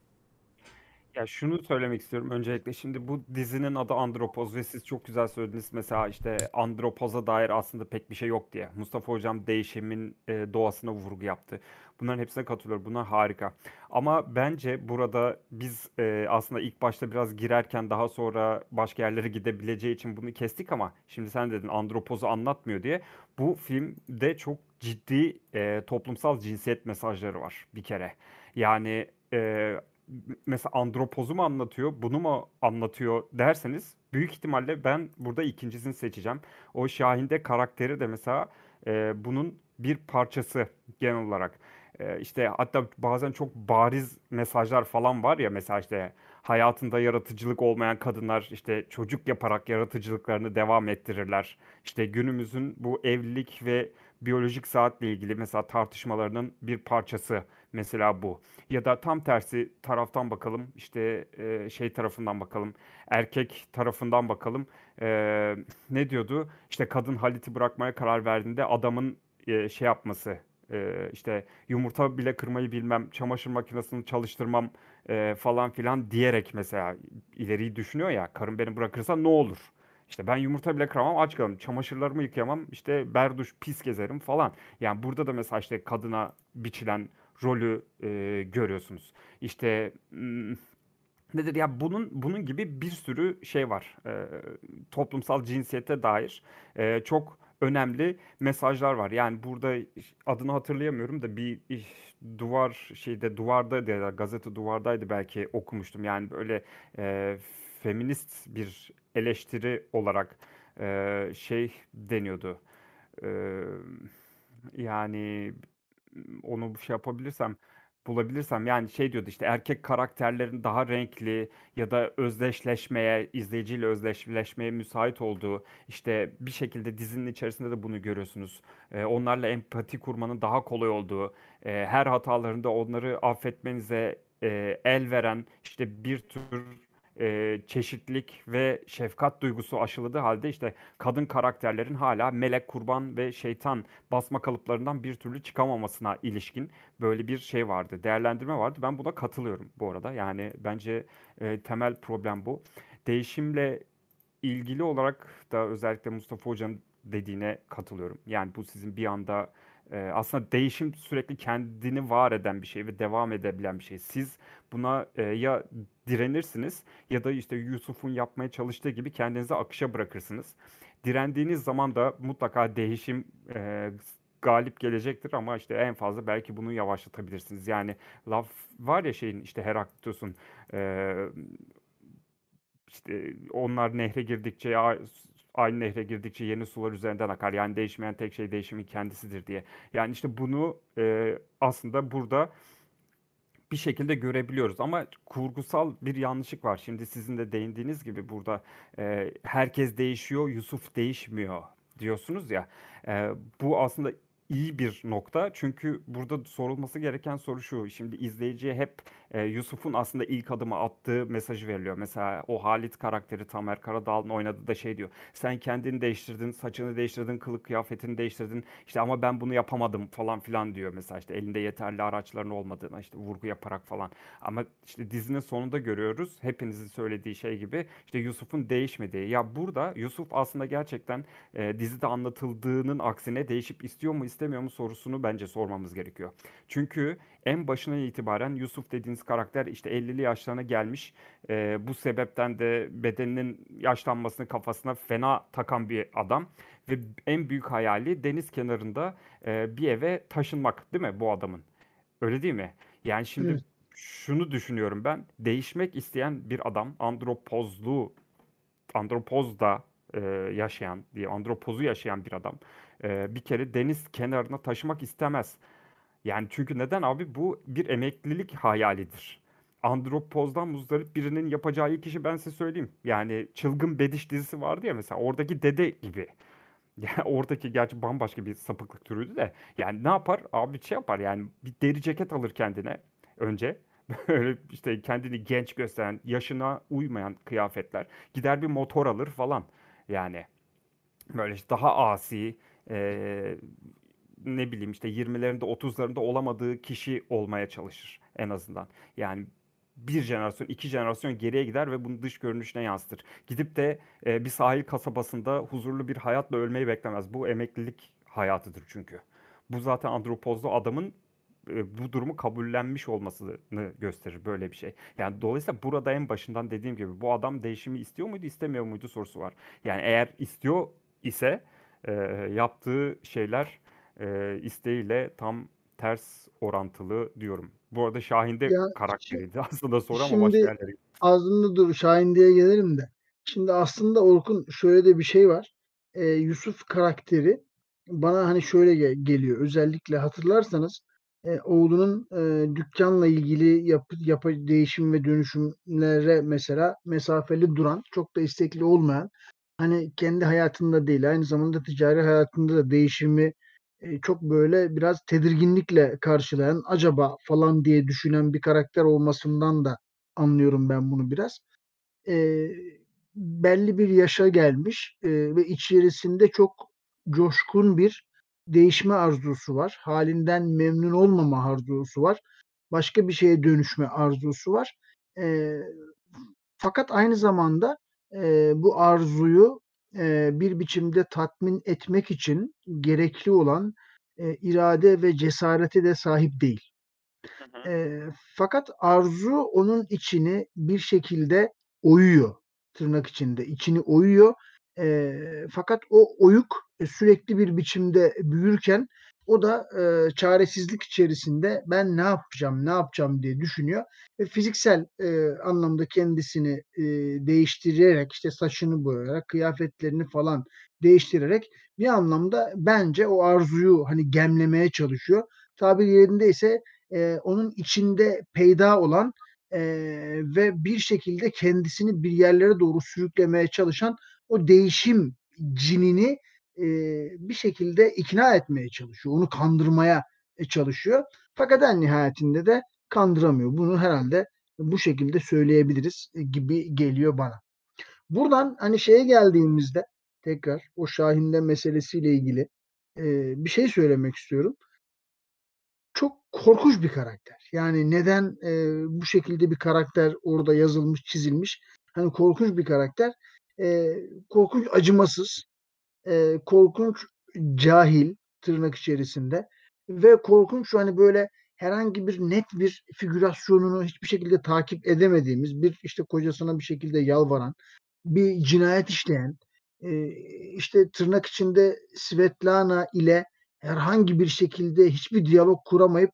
Ya şunu söylemek istiyorum öncelikle. Şimdi bu dizinin adı Andropoz ve siz çok güzel söylediniz. Mesela işte andropoza dair aslında pek bir şey yok diye. Mustafa Hocam değişimin doğasına vurgu yaptı. Bunların hepsine katılıyorum. Bunlar harika. Ama bence burada biz aslında ilk başta biraz girerken daha sonra başka yerlere gidebileceği için bunu kestik ama şimdi sen dedin andropozu anlatmıyor diye. Bu filmde çok ciddi toplumsal cinsiyet mesajları var bir kere. Yani mesela andropozu mu anlatıyor, bunu mu anlatıyor derseniz büyük ihtimalle ben burada ikincisini seçeceğim. O Şahin'de karakteri de mesela bunun bir parçası genel olarak. İşte hatta bazen çok bariz mesajlar falan var ya mesela işte hayatında yaratıcılık olmayan kadınlar işte çocuk yaparak yaratıcılıklarını devam ettirirler. İşte günümüzün bu evlilik ve biyolojik saatle ilgili mesela tartışmalarının bir parçası mesela bu. Ya da tam tersi taraftan bakalım, işte şey tarafından bakalım, erkek tarafından bakalım. E, Ne diyordu? İşte kadın Halit'i bırakmaya karar verdiğinde adamın şey yapması, işte yumurta bile kırmayı bilmem, çamaşır makinesini çalıştırmam falan filan diyerek mesela ileriyi düşünüyor ya, karım beni bırakırsa ne olur? İşte ben yumurta bile kıramam, aç kalırım, çamaşırlarımı yıkayamam, işte berduş pis gezerim falan. Yani burada da mesela işte kadına biçilen rolü görüyorsunuz. İşte nedir ya, bunun gibi bir sürü şey var. Toplumsal cinsiyete dair çok önemli mesajlar var. Yani burada adını hatırlayamıyorum da bir duvarda ya da gazete duvardaydı belki okumuştum. Yani böyle feminist bir eleştiri olarak Şey deniyordu. Eee, Yani onu şey yapabilirsem, bulabilirsem, yani şey diyordu işte, erkek karakterlerin daha renkli ya da özdeşleşmeye, izleyiciyle özdeşleşmeye müsait olduğu, işte bir şekilde dizinin içerisinde de bunu görüyorsunuz. Onlarla empati kurmanın daha kolay olduğu, her hatalarında onları affetmenize el veren, işte bir tür çeşitlilik ve şefkat duygusu aşıladığı halde işte kadın karakterlerin hala melek, kurban ve şeytan basma kalıplarından bir türlü çıkamamasına ilişkin böyle bir şey vardı, değerlendirme vardı. Ben buna katılıyorum bu arada. Yani bence temel problem bu. Değişimle ilgili olarak da özellikle Mustafa Hoca'nın dediğine katılıyorum. Yani bu sizin bir anda aslında değişim sürekli kendini var eden bir şey ve devam edebilen bir şey. Siz buna ya direnirsiniz ya da işte Yusuf'un yapmaya çalıştığı gibi kendinizi akışa bırakırsınız. Direndiğiniz zaman da mutlaka değişim galip gelecektir ama işte en fazla belki bunu yavaşlatabilirsiniz. Yani laf var ya, şeyin, işte Heraklitos'un, e, işte onlar nehre girdikçe, aynı nehre girdikçe yeni sular üzerinden akar. Yani değişmeyen tek şey değişimin kendisidir diye. Yani işte bunu aslında burada bir şekilde görebiliyoruz ama kurgusal bir yanlışlık var. Şimdi sizin de değindiğiniz gibi burada herkes değişiyor, Yusuf değişmiyor diyorsunuz ya. E, Bu aslında iyi bir nokta. Çünkü burada sorulması gereken soru şu. Şimdi izleyiciye hep Yusuf'un aslında ilk adımı attığı mesajı veriliyor. Mesela o Halit karakteri, Tamer Karadağ'ın oynadığı da şey diyor. Sen kendini değiştirdin, saçını değiştirdin, kılık kıyafetini değiştirdin. İşte ama ben bunu yapamadım falan filan diyor mesela, işte elinde yeterli araçların olmadığına işte vurgu yaparak falan. Ama işte dizinin sonunda görüyoruz, hepinizin söylediği şey gibi, işte Yusuf'un değişmediği. Ya burada Yusuf aslında gerçekten dizide anlatıldığının aksine değişip istiyor mu istemiyor mu sorusunu bence sormamız gerekiyor. Çünkü en başına itibaren Yusuf dediğiniz karakter işte 50'li yaşlarına gelmiş. Bu sebepten de bedeninin yaşlanmasını kafasına fena takan bir adam. Ve en büyük hayali deniz kenarında bir eve taşınmak, değil mi bu adamın? Öyle değil mi? Yani şimdi Evet. şunu düşünüyorum ben. Değişmek isteyen bir adam, andropozda yaşayan, diye andropozu yaşayan bir adam bir kere deniz kenarına taşımak istemez. Yani çünkü neden abi? Bu bir emeklilik hayalidir. Andropozdan muzdarip birinin yapacağı ilk işi ben size söyleyeyim. Yani Çılgın Bediş dizisi vardı ya mesela, oradaki dede gibi. Ya oradaki gerçi bambaşka bir sapıklık türüydü de. Yani ne yapar? Abi şey yapar, yani bir deri ceket alır kendine önce. Böyle işte kendini genç gösteren, yaşına uymayan kıyafetler. Gider bir motor alır falan. Yani böyle işte daha asi, eee, ne bileyim işte 20'lerinde 30'larında olamadığı kişi olmaya çalışır en azından. Yani bir jenerasyon, iki jenerasyon geriye gider ve bunu dış görünüşüne yansıtır. Gidip de bir sahil kasabasında huzurlu bir hayatla ölmeyi beklemez. Bu emeklilik hayatıdır çünkü. Bu zaten andropozlu adamın bu durumu kabullenmiş olmasını gösterir, böyle bir şey. Yani dolayısıyla burada en başından dediğim gibi bu adam değişimi istiyor muydu, istemiyor muydu sorusu var. Yani eğer istiyor ise e, yaptığı şeyler isteğiyle tam ters orantılı diyorum. Bu arada Şahin de Ya karakteriydi aslında soru ama başka şimdi yerlere. aslında dur Şahin diye gelirim de. Şimdi aslında Orkun şöyle de bir şey var. Yusuf karakteri bana hani şöyle geliyor. Özellikle hatırlarsanız oğlunun dükkanla ilgili değişim ve dönüşümlere mesela mesafeli duran, çok da istekli olmayan, hani kendi hayatında değil aynı zamanda ticari hayatında da değişimi çok böyle biraz tedirginlikle karşılayan, acaba falan diye düşünen bir karakter olmasından da anlıyorum ben bunu biraz. Eee, Belli bir yaşa gelmiş ve içerisinde çok coşkun bir değişme arzusu var. Halinden memnun olmama arzusu var. Başka bir şeye dönüşme arzusu var. Eee, Fakat aynı zamanda bu arzuyu bir biçimde tatmin etmek için gerekli olan irade ve cesarete de sahip değil. Hı hı. Fakat arzu onun içini bir şekilde oyuyor, tırnak içinde. İçini oyuyor. Fakat o oyuk sürekli bir biçimde büyürken O da çaresizlik içerisinde ben ne yapacağım diye düşünüyor ve fiziksel anlamda kendisini değiştirerek, işte saçını boyayarak, kıyafetlerini falan değiştirerek bir anlamda bence o arzuyu hani gemlemeye çalışıyor. Tabir yerindeyse onun içinde peyda olan ve bir şekilde kendisini bir yerlere doğru sürüklemeye çalışan o değişim cinini bir şekilde ikna etmeye çalışıyor. Onu kandırmaya çalışıyor. Fakat en nihayetinde de kandıramıyor. Bunu herhalde bu şekilde söyleyebiliriz gibi geliyor bana. Buradan hani şeye geldiğimizde tekrar o Şahinde meselesiyle ilgili bir şey söylemek istiyorum. Çok korkunç bir karakter. Yani neden bu şekilde bir karakter orada yazılmış, çizilmiş? Hani korkunç bir karakter. Korkunç acımasız, korkunç cahil tırnak içerisinde ve korkunç hani böyle herhangi bir net bir figürasyonunu hiçbir şekilde takip edemediğimiz bir işte kocasına bir şekilde yalvaran bir cinayet işleyen işte tırnak içinde Svetlana ile herhangi bir şekilde hiçbir diyalog kuramayıp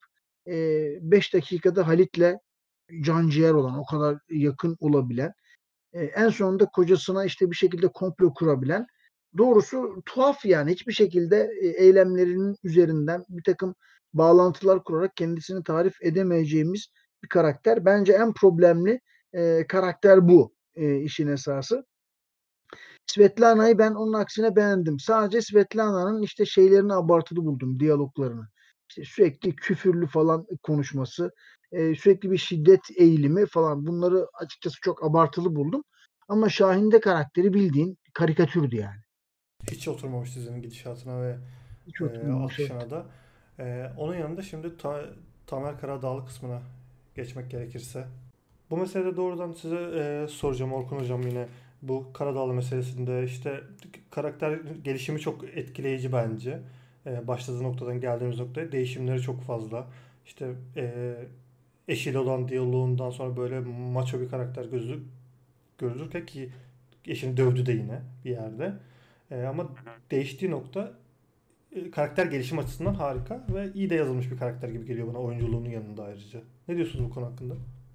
5 dakikada Halit'le canciğer olan o kadar yakın olabilen en sonunda kocasına işte bir şekilde komplo kurabilen doğrusu tuhaf yani hiçbir şekilde eylemlerinin üzerinden bir takım bağlantılar kurarak kendisini tarif edemeyeceğimiz bir karakter. Bence en problemli karakter bu işin esası. Svetlana'yı ben onun aksine beğendim. Sadece Svetlana'nın işte şeylerini abartılı buldum, diyaloglarını. İşte sürekli küfürlü falan konuşması, sürekli bir şiddet eğilimi falan bunları açıkçası çok abartılı buldum. Ama Şahin'de karakteri bildiğin karikatürdü yani. Hiç oturmamış dizinin gidişatına ve Hiç oturmamış, evet. akışına da. Onun yanında şimdi Tamer Karadağlı kısmına geçmek gerekirse. Bu meselede doğrudan size soracağım Orkun Hocam yine. Bu Karadağlı meselesinde işte karakter gelişimi çok etkileyici bence. Başladığı noktadan geldiğimiz noktaya değişimleri çok fazla. İşte eşiyle olan diyaloğundan sonra böyle maço bir karakter görülürken ki eşini dövdü de yine bir yerde. Ama değiştiği nokta karakter gelişim açısından harika ve iyi de yazılmış bir karakter gibi geliyor bana oyunculuğunun yanında ayrıca. Ne diyorsunuz bu konu hakkında?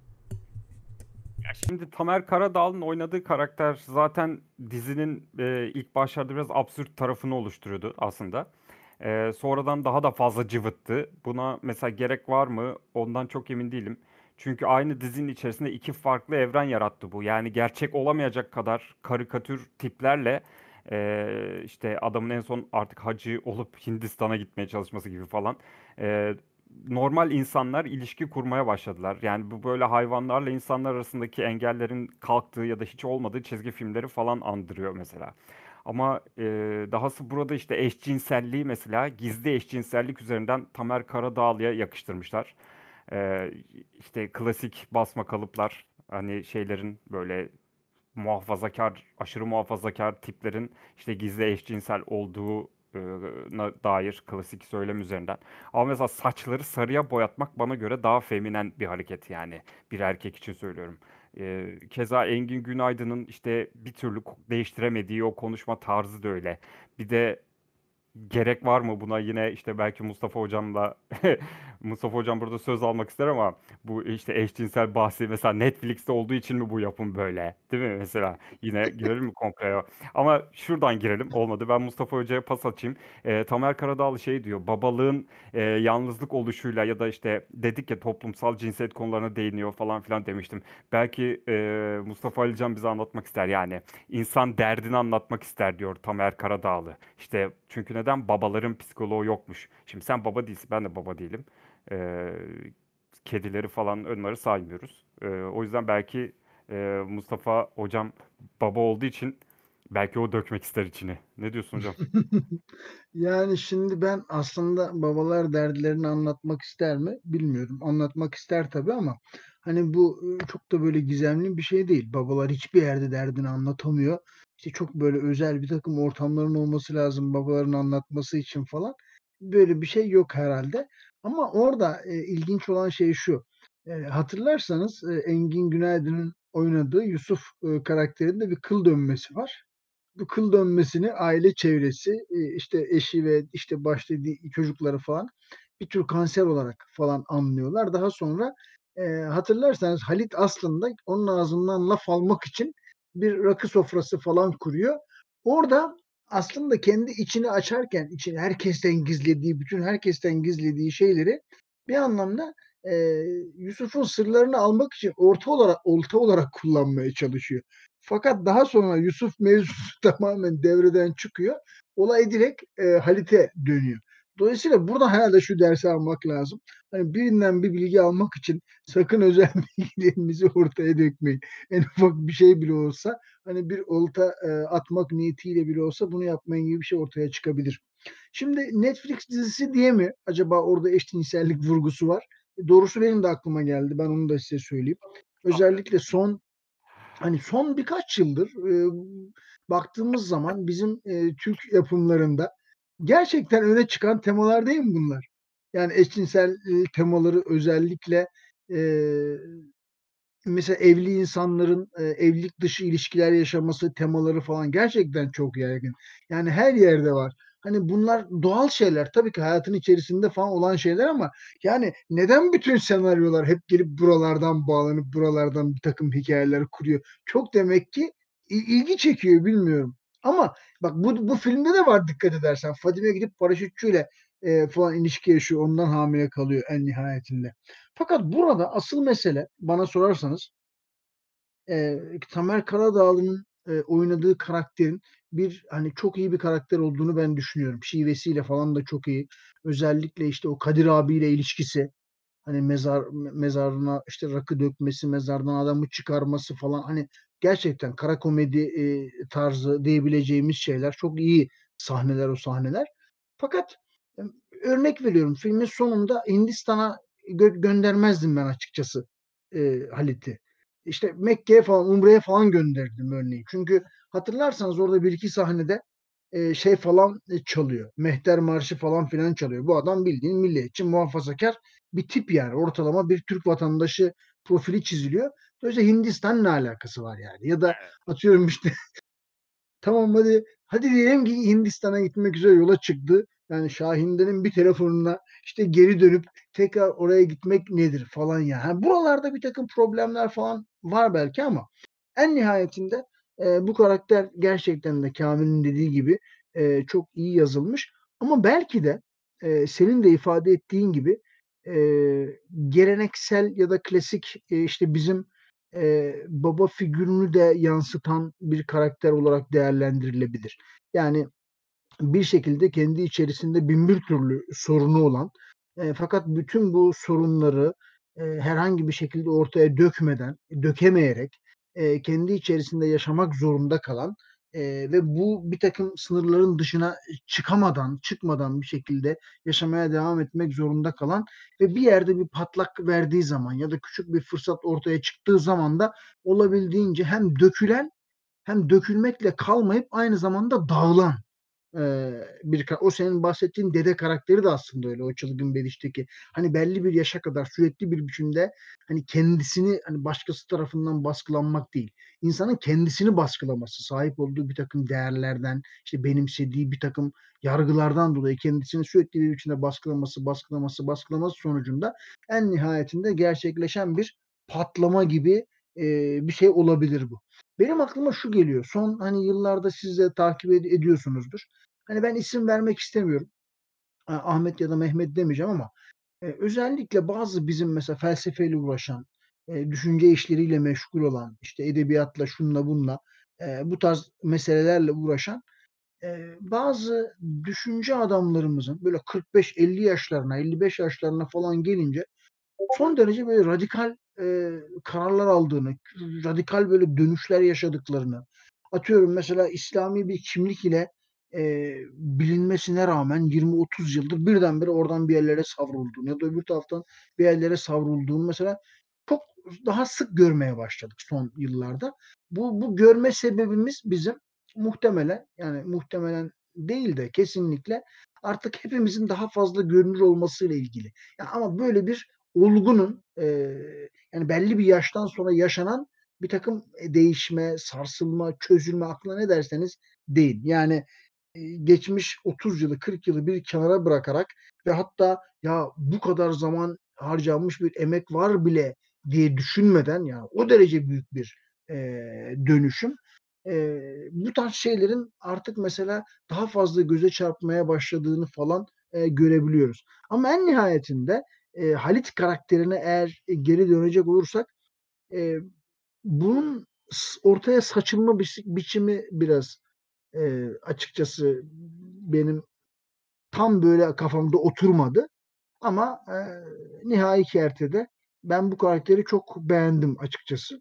Ya şimdi Tamer Karadağlı'nın oynadığı karakter zaten dizinin ilk başlarda biraz absürt tarafını oluşturuyordu aslında. Sonradan daha da fazla cıvıttı. Buna mesela gerek var mı? Ondan çok emin değilim. Çünkü aynı dizinin içerisinde iki farklı evren yarattı bu. Yani gerçek olamayacak kadar karikatür tiplerle işte adamın en son artık hacı olup Hindistan'a gitmeye çalışması gibi falan. E, Normal insanlar ilişki kurmaya başladılar. Yani bu böyle hayvanlarla insanlar arasındaki engellerin kalktığı ya da hiç olmadığı çizgi filmleri falan andırıyor mesela. Ama dahası burada işte eşcinselliği mesela gizli eşcinsellik üzerinden Tamer Karadağlı'ya yakıştırmışlar. E, işte klasik basma kalıplar hani şeylerin böyle muhafazakar, aşırı muhafazakar tiplerin işte gizli eşcinsel olduğu dair klasik söylem üzerinden. Ama mesela saçları sarıya boyatmak bana göre daha feminen bir hareket yani. Bir erkek için söylüyorum. Keza Engin Günaydın'ın işte bir türlü değiştiremediği o konuşma tarzı da öyle. Bir de gerek var mı buna yine işte belki Mustafa Hocam'la Mustafa Hocam burada söz almak ister ama bu işte eşcinsel bahsi mesela Netflix'te olduğu için mi bu yapım böyle? Değil mi mesela? Yine girelim mi komploya? Ama şuradan girelim. Olmadı. Ben Mustafa Hoca'ya pas açayım. Tamer Karadağlı şey diyor. Babalığın yalnızlık oluşuyla ya da işte dedik ya toplumsal cinsiyet konularına değiniyor falan filan demiştim. Belki Mustafa Alican bize anlatmak ister yani. İnsan derdini anlatmak ister diyor Tamer Karadağlı. İşte çünkü neden? Babaların psikoloğu yokmuş. Şimdi sen baba değilsin, ben de baba değilim. Ee, Kedileri falan onları saymıyoruz. O yüzden belki Mustafa hocam baba olduğu için belki o dökmek ister içine. Ne diyorsun hocam? Yani şimdi ben aslında babalar derdilerini anlatmak ister mi bilmiyorum. Anlatmak ister tabii ama hani bu çok da böyle gizemli bir şey değil. Babalar hiçbir yerde derdini anlatamıyor. İşte çok böyle özel bir takım ortamların olması lazım babaların anlatması için falan. Böyle bir şey yok herhalde. Ama orada ilginç olan şey şu. Hatırlarsanız Engin Günaydın'ın oynadığı Yusuf karakterinde bir kıl dönmesi var. bu kıl dönmesini aile çevresi, işte eşi ve işte başta çocukları falan bir tür kanser olarak falan anlıyorlar. Daha sonra hatırlarsanız Halit aslında onun ağzından laf almak için bir rakı sofrası falan kuruyor. Orada aslında kendi içini açarken için bütün herkesten gizlediği şeyleri bir anlamda Yusuf'un sırlarını almak için olta olarak kullanmaya çalışıyor. Fakat daha sonra Yusuf mevzusu tamamen devreden çıkıyor. Olay direkt Halit'e dönüyor. Dolayısıyla buradan herhalde şu dersi almak lazım. Hani birinden bir bilgi almak için sakın özel bilgilerinizi ortaya dökmeyin. En ufak bir şey bile olsa, hani bir olta atmak niyetiyle bile olsa bunu yapmayın gibi bir şey ortaya çıkabilir. Şimdi Netflix dizisi diye mi acaba orada eşcinsellik vurgusu var? Doğrusu benim de aklıma geldi. Ben onu da size söyleyeyim. Özellikle son birkaç yıldır baktığımız zaman bizim Türk yapımlarında gerçekten öne çıkan temalar değil mi bunlar? Yani eşcinsel temaları özellikle e, mesela evli insanların evlilik dışı ilişkiler yaşaması temaları falan gerçekten çok yaygın. Yani her yerde var. Hani bunlar doğal şeyler. Tabii ki hayatın içerisinde falan olan şeyler ama yani neden bütün senaryolar hep gelip buralardan bağlanıp buralardan bir takım hikayeler kuruyor? Çok demek ki ilgi çekiyor, bilmiyorum. Ama bak bu filmde de var, dikkat edersen. Fadime gidip paraşütçüyle falan ilişki yaşıyor. Ondan hamile kalıyor en nihayetinde. Fakat burada asıl mesele bana sorarsanız Tamer Karadağlı'nın oynadığı karakterin bir hani çok iyi bir karakter olduğunu ben düşünüyorum. Şivesiyle falan da çok iyi. Özellikle işte o Kadir abiyle ilişkisi, hani mezarına işte rakı dökmesi, mezardan adamı çıkarması falan, hani gerçekten kara komedi tarzı diyebileceğimiz şeyler. Çok iyi sahneler o sahneler. Fakat e, örnek veriyorum, filmin sonunda Hindistan'a göndermezdim ben açıkçası Halit'i. İşte Mekke'ye falan, Umre'ye falan gönderdim örneğin. Çünkü hatırlarsanız orada bir iki sahnede şey falan çalıyor. Mehter Marşı falan filan çalıyor. Bu adam bildiğin milliyetçi, muhafazakar bir tip yani. Ortalama bir Türk vatandaşı profili çiziliyor. Dolayısıyla Hindistan ne alakası var yani? Ya da atıyorum işte tamam, hadi diyelim ki Hindistan'a gitmek üzere yola çıktı. Yani Şahinde'nin bir telefonuna işte geri dönüp tekrar oraya gitmek nedir falan ya. Yani buralarda bir takım problemler falan var belki ama en nihayetinde bu karakter gerçekten de Kamil'in dediği gibi çok iyi yazılmış. Ama belki de senin de ifade ettiğin gibi e, geleneksel ya da klasik işte bizim baba figürünü de yansıtan bir karakter olarak değerlendirilebilir. Yani bir şekilde kendi içerisinde bin bir türlü sorunu olan fakat bütün bu sorunları herhangi bir şekilde ortaya dökemeyerek kendi içerisinde yaşamak zorunda kalan ve bu bir takım sınırların dışına çıkmadan bir şekilde yaşamaya devam etmek zorunda kalan ve bir yerde bir patlak verdiği zaman ya da küçük bir fırsat ortaya çıktığı zaman da olabildiğince hem dökülmekle kalmayıp aynı zamanda dağılan o senin bahsettiğin dede karakteri de aslında öyle, o çılgın Beliş'teki. Hani belli bir yaşa kadar sürekli bir biçimde hani kendisini hani başkası tarafından baskılanmak değil. İnsanın kendisini baskılaması, sahip olduğu bir takım değerlerden, işte benimsediği bir takım yargılardan dolayı kendisini sürekli bir biçimde baskılaması sonucunda en nihayetinde gerçekleşen bir patlama gibi bir şey olabilir bu. Benim aklıma şu geliyor. Son hani yıllarda siz de takip ediyorsunuzdur. Hani ben isim vermek istemiyorum. Ahmet ya da Mehmet demeyeceğim ama özellikle bazı bizim mesela felsefeyle uğraşan, düşünce işleriyle meşgul olan, işte edebiyatla, şunla bunla bu tarz meselelerle uğraşan bazı düşünce adamlarımızın böyle 45-50 yaşlarına, 55 yaşlarına falan gelince son derece böyle radikal kararlar aldığını, radikal böyle dönüşler yaşadıklarını, atıyorum mesela İslami bir kimlik ile bilinmesine rağmen 20-30 yıldır birdenbire oradan bir yerlere savrulduğunu ya da öbür taraftan bir yerlere savrulduğunu mesela çok daha sık görmeye başladık son yıllarda. Bu görme sebebimiz bizim muhtemelen değil de kesinlikle artık hepimizin daha fazla görünür olmasıyla ilgili. Ya ama böyle bir olgunun yani belli bir yaştan sonra yaşanan bir takım değişme, sarsılma, çözülme, aklına ne derseniz deyin. Yani geçmiş 30 yılı 40 yılı bir kenara bırakarak ve hatta ya bu kadar zaman harcanmış bir emek var bile diye düşünmeden, ya o derece büyük bir e, dönüşüm. Bu tarz şeylerin artık mesela daha fazla göze çarpmaya başladığını falan görebiliyoruz. Ama en nihayetinde Halit karakterine eğer geri dönecek olursak, e, bunun ortaya saçılma biçimi biraz açıkçası benim tam böyle kafamda oturmadı. Ama nihai kertede ben bu karakteri çok beğendim açıkçası.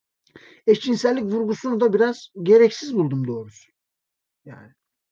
Eşcinsellik vurgusunu da biraz gereksiz buldum doğrusu. Yani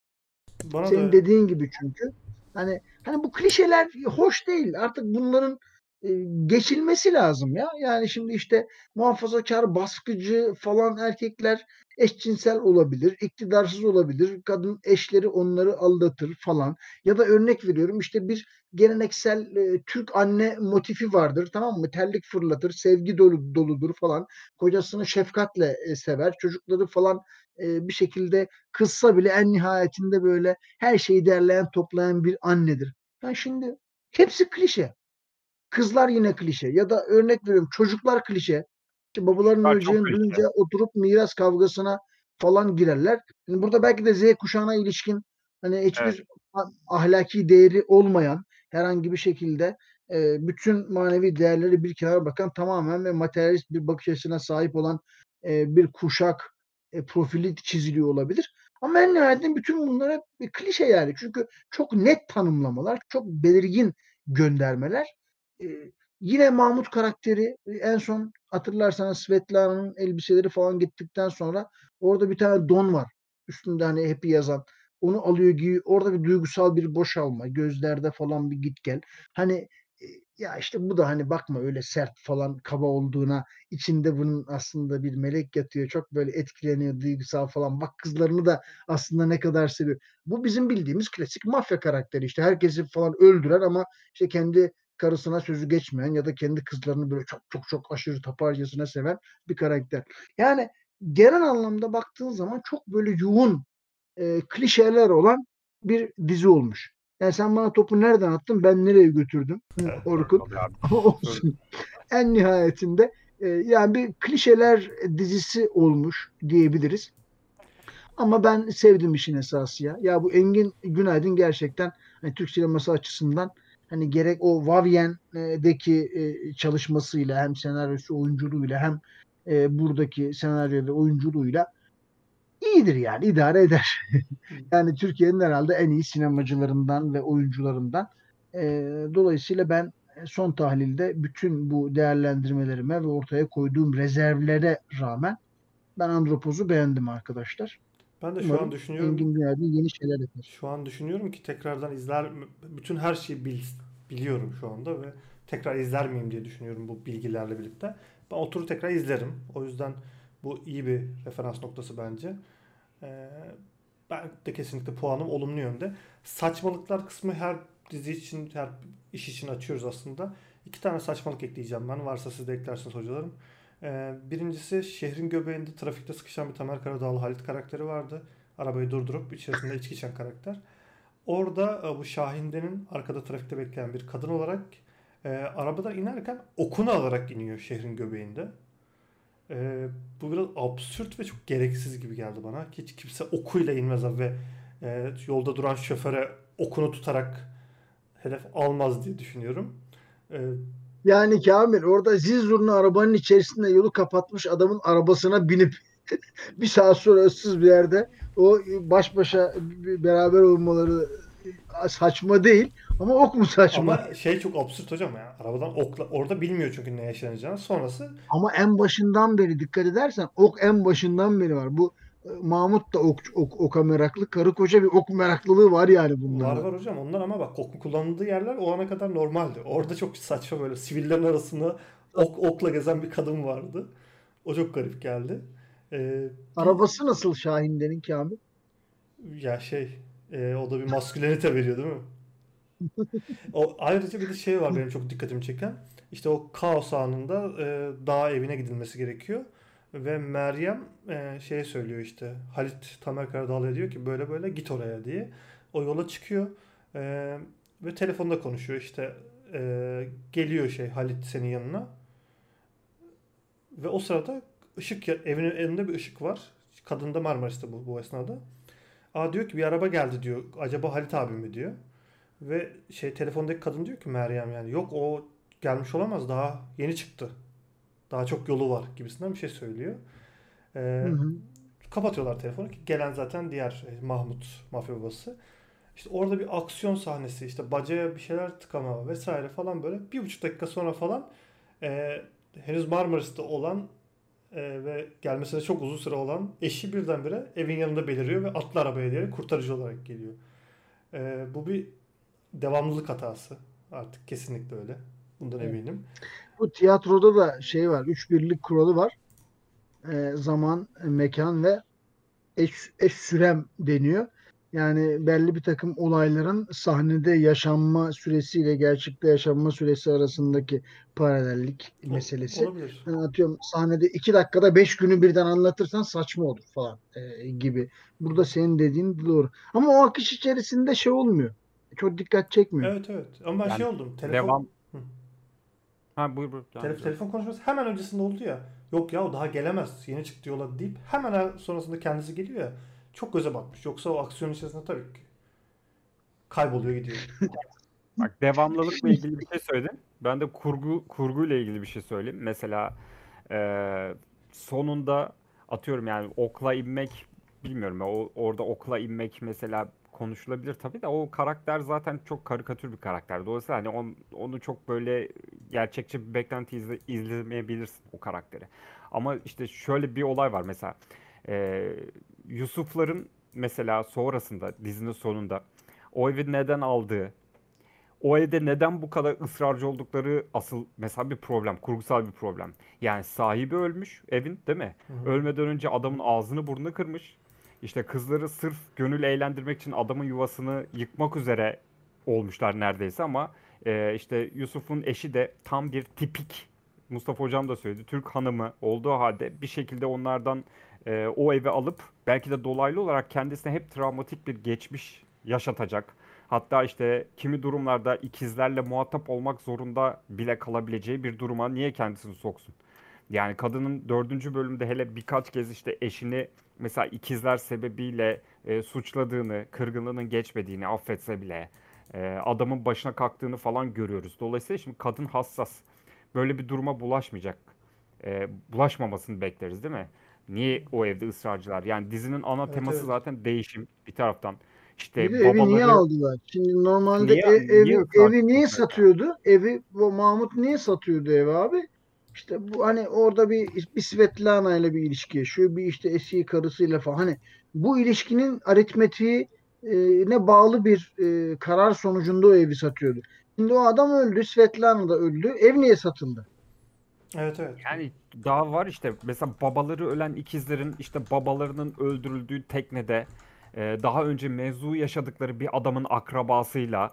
Bana senin da dediğin gibi, çünkü hani bu klişeler hoş değil. Artık bunların geçilmesi lazım ya. Yani şimdi işte muhafazakar, baskıcı falan erkekler eşcinsel olabilir, iktidarsız olabilir. Kadın eşleri onları aldatır falan. Ya da örnek veriyorum, işte bir geleneksel Türk anne motifi vardır, tamam mı? Terlik fırlatır, sevgi doludur falan. Kocasını şefkatle sever. Çocukları falan bir şekilde kızsa bile en nihayetinde böyle her şeyi derleyen toplayan bir annedir. Yani şimdi hepsi klişe. Kızlar yine klişe. Ya da örnek veriyorum, çocuklar klişe. İşte babalarının Çocuklar çok öleceğini klişe. duyunca oturup miras kavgasına falan girerler. Yani burada belki de Z kuşağına ilişkin hani Evet. hiçbir ahlaki değeri olmayan, herhangi bir şekilde bütün manevi değerleri bir kenara bakan, tamamen ve materyalist bir bakış açısına sahip olan bir kuşak profili çiziliyor olabilir. Ama en nihayetinde bütün bunlar hep bir klişe yani. Çünkü çok net tanımlamalar, çok belirgin göndermeler. E, Yine Mahmut karakteri en son hatırlarsanız Svetlana'nın elbiseleri falan gittikten sonra orada bir tane don var. Üstünde hani Happy yazan. Onu alıyor, giyiyor. Orada bir duygusal bir boşalma. Gözlerde falan bir git gel. Hani ya işte bu da hani bakma öyle sert falan kaba olduğuna, içinde bunun aslında bir melek yatıyor. Çok böyle etkileniyor, duygusal falan. Bak kızlarını da aslında ne kadar seviyor. Bu bizim bildiğimiz klasik mafya karakteri, işte herkesi falan öldüren ama işte kendi karısına sözü geçmeyen ya da kendi kızlarını böyle çok çok çok aşırı taparcasına seven bir karakter. Yani genel anlamda baktığın zaman çok böyle yoğun klişeler olan bir dizi olmuş. Yani sen bana topu nereden attın, ben nereye götürdüm Orkun? Tabii abi. Ama şöyle, olsun. En nihayetinde yani bir klişeler dizisi olmuş diyebiliriz. Ama ben sevdim işin esası ya. Ya bu Engin Günaydın gerçekten hani Türk sineması açısından hani gerek o Vavyen'deki çalışmasıyla, hem senaryosu, oyunculuğuyla, hem buradaki senaryo ve oyunculuğuyla iyidir yani, idare eder. Yani Türkiye'nin herhalde en iyi sinemacılarından ve oyuncularından. E, Dolayısıyla ben son tahlilde bütün bu değerlendirmelerime ve ortaya koyduğum rezervlere rağmen ben Andropoz'u beğendim arkadaşlar. ben de şu an Umarım düşünüyorum. Engin Günaydın yeni şeyler yapar. Şu an düşünüyorum ki tekrardan izler bütün her şeyi biliyorum şu anda ve tekrar izler miyim diye düşünüyorum bu bilgilerle birlikte. Ben oturur tekrar izlerim. O yüzden bu iyi bir referans noktası bence. Ee, Ben de kesinlikle puanım olumlu yönde. Saçmalıklar kısmı her dizi için, her iş için açıyoruz aslında. İki tane saçmalık ekleyeceğim ben. Varsa siz de eklersiniz hocalarım. Birincisi, şehrin göbeğinde trafikte sıkışan bir Tamer Karadağlı Halit karakteri vardı. Arabayı durdurup içerisinde içki içen karakter. Orada bu Şahinde'nin arkada trafikte bekleyen bir kadın olarak arabadan inerken okunu alarak iniyor şehrin göbeğinde. Bu biraz absürt ve çok gereksiz gibi geldi bana. Hiç kimse okuyla inmez abi ve yolda duran şoföre okunu tutarak hedef almaz diye düşünüyorum. E, Yani Kamil orada zil zurna arabanın içerisinde yolu kapatmış adamın arabasına binip bir saat sonra ıssız bir yerde o baş başa beraber olmaları saçma değil, ama ok mu saçma? Ama şey çok absürt hocam ya. Arabadan okla orada bilmiyor çünkü ne yaşanacağını. Sonrası Ama en başından beri dikkat edersen ok en başından beri var. Bu Mahmut da oka meraklı. Karı koca bir ok meraklılığı var yani var bunlarda. var hocam. Onlar ama bak okun kullanıldığı yerler o ana kadar normaldi. Orada çok saçma böyle sivillerin arasında okla gezen bir kadın vardı. O çok garip geldi. Bir Arabası nasıl Şahinde'nin, Kamil? ya şey o da bir maskülenite veriyor değil mi? O ayrıca bir de şey var benim çok dikkatimi çeken. İşte o kaos anında dağ evine gidilmesi gerekiyor. Ve Meryem şey söylüyor işte Halit Tamer Karadağlı'ya diyor ki böyle böyle git oraya diye. O yola çıkıyor e, ve telefonda konuşuyor işte geliyor şey Halit senin yanına ve o sırada evinin önünde bir ışık var. Kadın da Marmaris'te bu esnada. Aa diyor ki bir araba geldi diyor. Acaba Halit abi mi diyor. Ve şey telefondaki kadın diyor ki Meryem yani yok o gelmiş olamaz daha yeni çıktı. Daha çok yolu var gibisinden bir şey söylüyor. Hı Ee, hı. Kapatıyorlar telefonu ki gelen zaten diğer Mahmut mafya babası. İşte orada bir aksiyon sahnesi işte bacaya bir şeyler tıkama vesaire falan böyle 1,5 dakika sonra falan e, henüz Marmaris'te olan ve gelmesine çok uzun süre olan eşi birdenbire evin yanında beliriyor ve atlı arabaya diyerek kurtarıcı olarak geliyor. Bu bir devamlılık hatası. Artık kesinlikle öyle. Bundan Evet. eminim. Bu tiyatroda da şey var. Üç birlik kuralı var. Zaman, mekan ve eş sürem deniyor. Yani belli bir takım olayların sahnede yaşanma süresiyle gerçekte yaşanma süresi arasındaki paralellik meselesi. Olabilir. Hani atıyorum sahnede 2 dakikada 5 günü birden anlatırsan saçma olur falan gibi. Hı Burada hı. senin dediğin doğru. Ama o akış içerisinde şey olmuyor. Çok dikkat çekmiyor. Evet evet. Ama ben şey Yani oldum. devam. Ha, buyur buyur. Devam ediyorum. Telefon konuşması hemen öncesinde oldu ya. Yok ya o daha gelemez. Yeni çıktı yola deyip hemen sonrasında kendisi geliyor ya. Çok göze batmış. Yoksa o aksiyon içerisinde tabii ki kayboluyor gidiyor. Bak, devamlılıkla ilgili bir şey söyledin. Ben de kurguyla ilgili bir şey söyleyeyim. Mesela e, sonunda atıyorum yani okla inmek, bilmiyorum ya, orada okla inmek mesela konuşulabilir tabii de o karakter zaten çok karikatür bir karakter. Dolayısıyla hani onu çok böyle gerçekçi bir beklenti izlemeyebilirsin o karakteri. Ama işte şöyle bir olay var mesela. E, Yusufların mesela sonrasında dizinin sonunda o evi neden aldığı, o evde neden bu kadar ısrarcı oldukları asıl mesela bir problem, kurgusal bir problem. Yani sahibi ölmüş evin, değil mi? Hı hı. Ölmeden önce adamın ağzını burnunu kırmış. İşte kızları sırf gönül eğlendirmek için adamın yuvasını yıkmak üzere olmuşlar neredeyse ama işte Yusuf'un eşi de tam bir tipik, Mustafa Hocam da söyledi, Türk hanımı olduğu halde bir şekilde onlardan o evi alıp belki de dolaylı olarak kendisine hep travmatik bir geçmiş yaşatacak. Hatta işte kimi durumlarda ikizlerle muhatap olmak zorunda bile kalabileceği bir duruma niye kendisini soksun? Yani kadının dördüncü bölümde hele birkaç kez işte eşini mesela ikizler sebebiyle suçladığını, kırgınlığının geçmediğini affetse bile adamın başına kalktığını falan görüyoruz. Dolayısıyla şimdi kadın hassas. Böyle bir duruma bulaşmayacak. Bulaşmamasını bekleriz, değil mi? Niye o evde ısrarcılar? Yani dizinin ana Evet teması evet. zaten değişim bir taraftan. Bir de İşte evi niye babaları aldılar? Şimdi normalde niye ısrarcı evi niye mesela? satıyordu? Evi bu Mahmut niye satıyordu evi abi? İşte bu hani orada bir Svetlana ile bir ilişki yaşıyor. Bir işte eski karısıyla falan. Hani bu ilişkinin aritmetiği ne bağlı bir karar sonucunda o evi satıyordu. Şimdi o adam öldü. Svetlana da öldü. Ev niye satıldı? Evet evet. Yani daha var işte mesela babaları ölen ikizlerin işte babalarının öldürüldüğü teknede daha önce mevzu yaşadıkları bir adamın akrabasıyla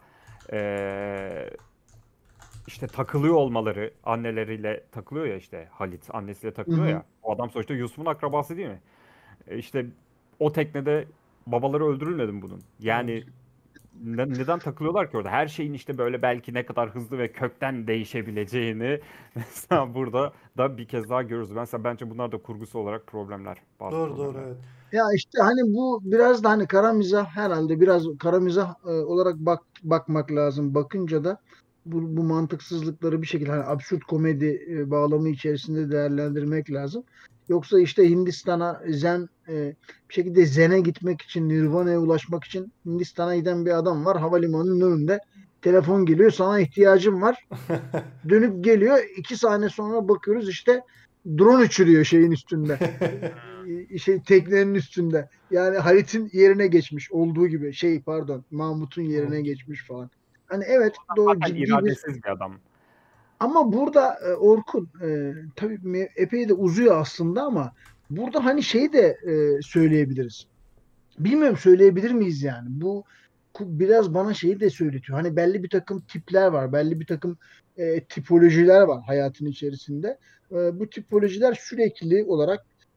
e, işte takılıyor olmaları, anneleriyle takılıyor ya, işte Halit annesiyle Hı takılıyor hı. ya, o adam sonuçta Yusuf'un akrabası değil mi? İşte o teknede babaları öldürülmedi mi bunun? Evet. Yani neden takılıyorlar ki orada? Her şeyin işte böyle belki ne kadar hızlı ve kökten değişebileceğini mesela burada da bir kez daha görürüz. Mesela bence bunlar da kurgusu olarak problemler, bazı Doğru doğru problemler. evet. Ya işte hani bu biraz da hani kara mizah herhalde biraz kara mizah olarak bakmak lazım. Bakınca da bu mantıksızlıkları bir şekilde hani absürt komedi bağlamı içerisinde değerlendirmek lazım. Yoksa işte Hindistan'a bir şekilde Zen'e gitmek için Nirvana'ya ulaşmak için Hindistan'a giden bir adam var. Havalimanının önünde telefon geliyor. Sana ihtiyacım var. Dönüp geliyor. 2 saniye sonra bakıyoruz işte drone uçuruyor şeyin üstünde. Şey teknenin üstünde. Yani Halit'in yerine geçmiş olduğu gibi. Şey pardon Mahmut'un yerine Mahmut. geçmiş falan. Hani evet doğru Zaten ciddi bir iradesiz bir adam. ama burada Orkun tabii epey de uzuyor aslında ama burada hani şey de söyleyebiliriz. Bilmiyorum söyleyebilir miyiz yani? Bu biraz bana şeyi de söyletiyor. Hani belli bir takım tipler var. Belli bir takım tipolojiler var hayatın içerisinde. Bu tipolojiler sürekli olarak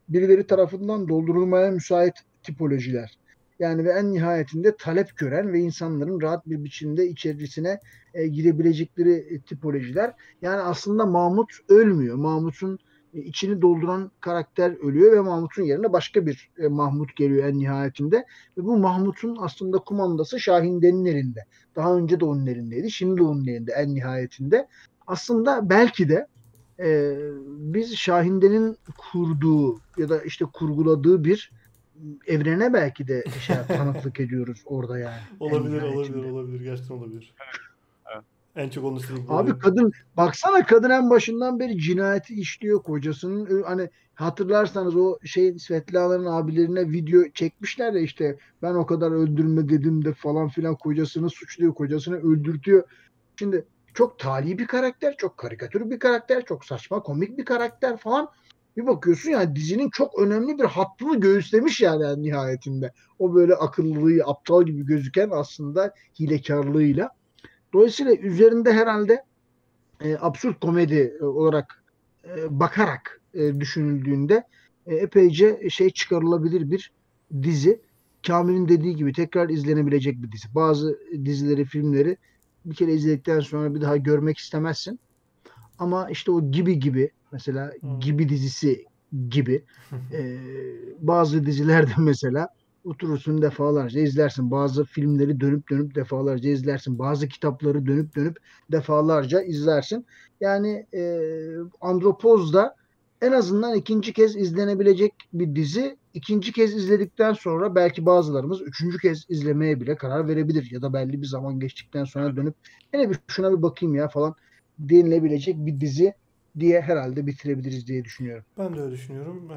birileri tarafından doldurulmaya müsait tipolojiler. Yani ve en nihayetinde talep gören ve insanların rahat bir biçimde içerisine girebilecekleri tipolojiler. Yani aslında Mahmut ölmüyor. Mahmut'un içini dolduran karakter ölüyor ve Mahmut'un yerine başka bir Mahmut geliyor en nihayetinde. Ve bu Mahmut'un aslında kumandası Şahinde'nin elinde. Daha önce de onun elindeydi. Şimdi de onun elinde en nihayetinde. Aslında belki de e, biz Şahinde'nin kurduğu ya da işte kurguladığı bir evrene belki de tanıklık ediyoruz orada yani en Olabilir, olabilir, nihayetinde. olabilir. Gerçekten olabilir. Evet. En çok onun istediği gibi Abi oluyor. kadın baksana, kadın en başından beri cinayeti işliyor, kocasının hani hatırlarsanız o şey Svetlana'nın abilerine video çekmişler ya, işte ben o kadar öldürme dedim de falan filan, kocasını suçluyor, kocasını öldürtüyor. Şimdi çok tali bir karakter, çok karikatür bir karakter, çok saçma komik bir karakter falan. Bir bakıyorsun yani dizinin çok önemli bir hattını göğüslemiş yani nihayetinde. O böyle akıllılığı, aptal gibi gözüken aslında hilekarlığıyla. Dolayısıyla üzerinde herhalde absürt komedi olarak bakarak düşünüldüğünde epeyce şey çıkarılabilir bir dizi. Kamil'in dediği gibi tekrar izlenebilecek bir dizi. Bazı dizileri, filmleri bir kere izledikten sonra bir daha görmek istemezsin. Ama işte o gibi gibi, mesela Hmm. Gibi dizisi gibi e, bazı dizilerde mesela oturursun defalarca izlersin. Bazı filmleri dönüp dönüp defalarca izlersin. Bazı kitapları dönüp dönüp defalarca izlersin. Yani Andropoz da en azından ikinci kez izlenebilecek bir dizi. İkinci kez izledikten sonra belki bazılarımız üçüncü kez izlemeye bile karar verebilir. Ya da belli bir zaman geçtikten sonra dönüp yine bir şuna bir bakayım ya falan denilebilecek bir dizi diye herhalde bitirebiliriz diye düşünüyorum. Ben de öyle düşünüyorum.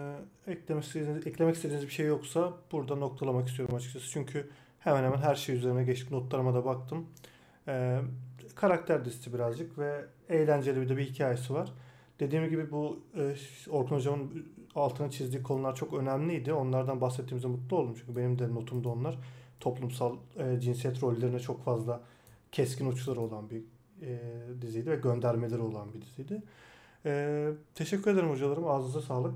Eklemek istediğiniz bir şey yoksa burada noktalamak istiyorum açıkçası. Çünkü hemen hemen her şey üzerine geçtik. Notlarıma da baktım. Ee, Karakter dizisi birazcık ve eğlenceli bir de bir hikayesi var. Dediğim gibi bu Orkun Hocam'ın altına çizdiği konular çok önemliydi. Onlardan bahsettiğimizde mutlu oldum. Çünkü benim de notumda onlar. Toplumsal cinsiyet rollerine çok fazla keskin uçları olan bir diziydi ve göndermeleri olan bir diziydi. Teşekkür ederim hocalarım. Ağzınıza sağlık.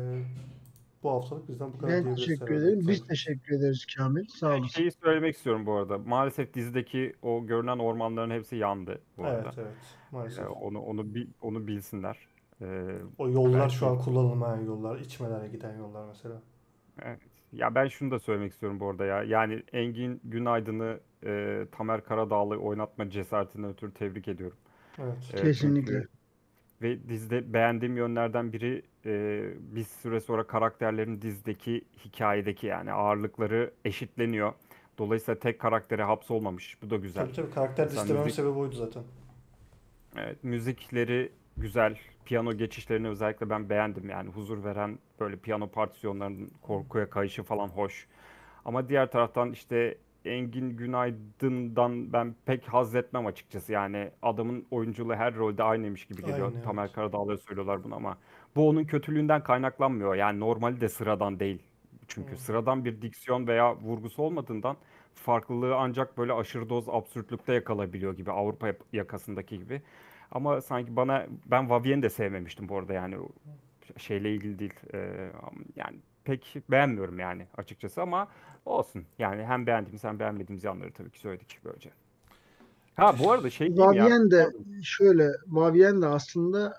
Bu haftalık bizden bu kadar Ben diyebiliriz teşekkür herhalde. ederim. Biz teşekkür ederiz Kamil. Sağ olasın. Şeyi söylemek istiyorum bu arada. Maalesef dizideki o görünen ormanların hepsi yandı bu Evet, arada. evet. Maalesef. Onu bilsinler. O yollar şu Belki an kullanılmayan yollar. İçmelere giden yollar mesela. evet. Ya ben şunu da söylemek istiyorum bu arada ya. Yani Engin Günaydın'ı Tamer Karadağlı oynatma cesaretinden ötürü tebrik ediyorum. Evet. Kesinlikle. Çünkü ve dizide beğendiğim yönlerden biri bir süre sonra karakterlerin dizideki hikayedeki yani ağırlıkları eşitleniyor. Dolayısıyla tek karaktere hapsolmamış. Bu da güzel. Tabii tabii. Karakter Mesela istememin sebebi oydu zaten. evet, müzikleri güzel. Piyano geçişlerini özellikle ben beğendim. Yani huzur veren böyle piyano partisyonlarının korkuya kayışı falan hoş. Ama diğer taraftan işte Engin Günaydın'dan ben pek haz etmem açıkçası. Yani adamın oyunculuğu her rolde aynıymış gibi geliyor. Aynı, Tamer evet. Karadağlı'ya söylüyorlar bunu ama bu onun kötülüğünden kaynaklanmıyor. Yani normali de sıradan değil. Çünkü Hı. sıradan bir diksiyon veya vurgusu olmadığından farklılığı ancak böyle aşırı doz absürtlükte yakalayabiliyor gibi Avrupa yakasındaki gibi. Ama sanki ben Vavier'i de sevmemiştim bu arada yani şeyle ilgili değil. Yani pek beğenmiyorum yani açıkçası ama olsun. Yani hem beğendiğimiz hem beğenmediğimiz yanları tabii ki söyledik böylece. Ha bu arada şey diyeyim ya. Vavien de Pardon. şöyle, Vavien de aslında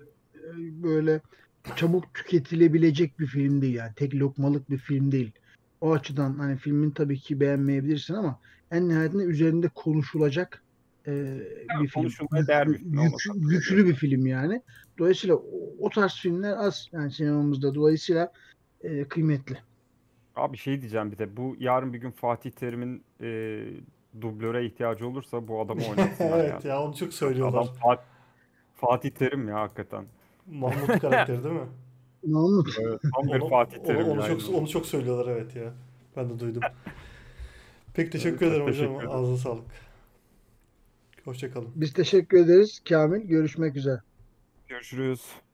böyle çabuk tüketilebilecek bir film değil, yani tek lokmalık bir film değil. O açıdan hani filmin tabii ki beğenmeyebilirsin ama en nihayetinde üzerinde konuşulacak bir film. Konuşulmaya değer bir film olması hakkında Güçlü bir diyorsun. film yani. Dolayısıyla o tarz filmler az yani sinemamızda. Dolayısıyla kıymetli. Abi şey diyeceğim bir de bu yarın bir gün Fatih Terim'in dublöre ihtiyacı olursa bu adamı oynatsınlar ya. Evet ya, onu çok Yok, söylüyorlar. Fatih Terim ya hakikaten. Mahmut karakteri değil mi? Mahmut. Evet, tam bir Onu, Fatih onu, Terim onu ya çok inanılmaz. onu çok söylüyorlar, evet ya. Ben de duydum. Pek teşekkür Çok ederim hocam. teşekkür ederim. Ağzına sağlık. Hoşça kalın. Biz teşekkür ederiz Kamil. Görüşmek üzere. Görüşürüz.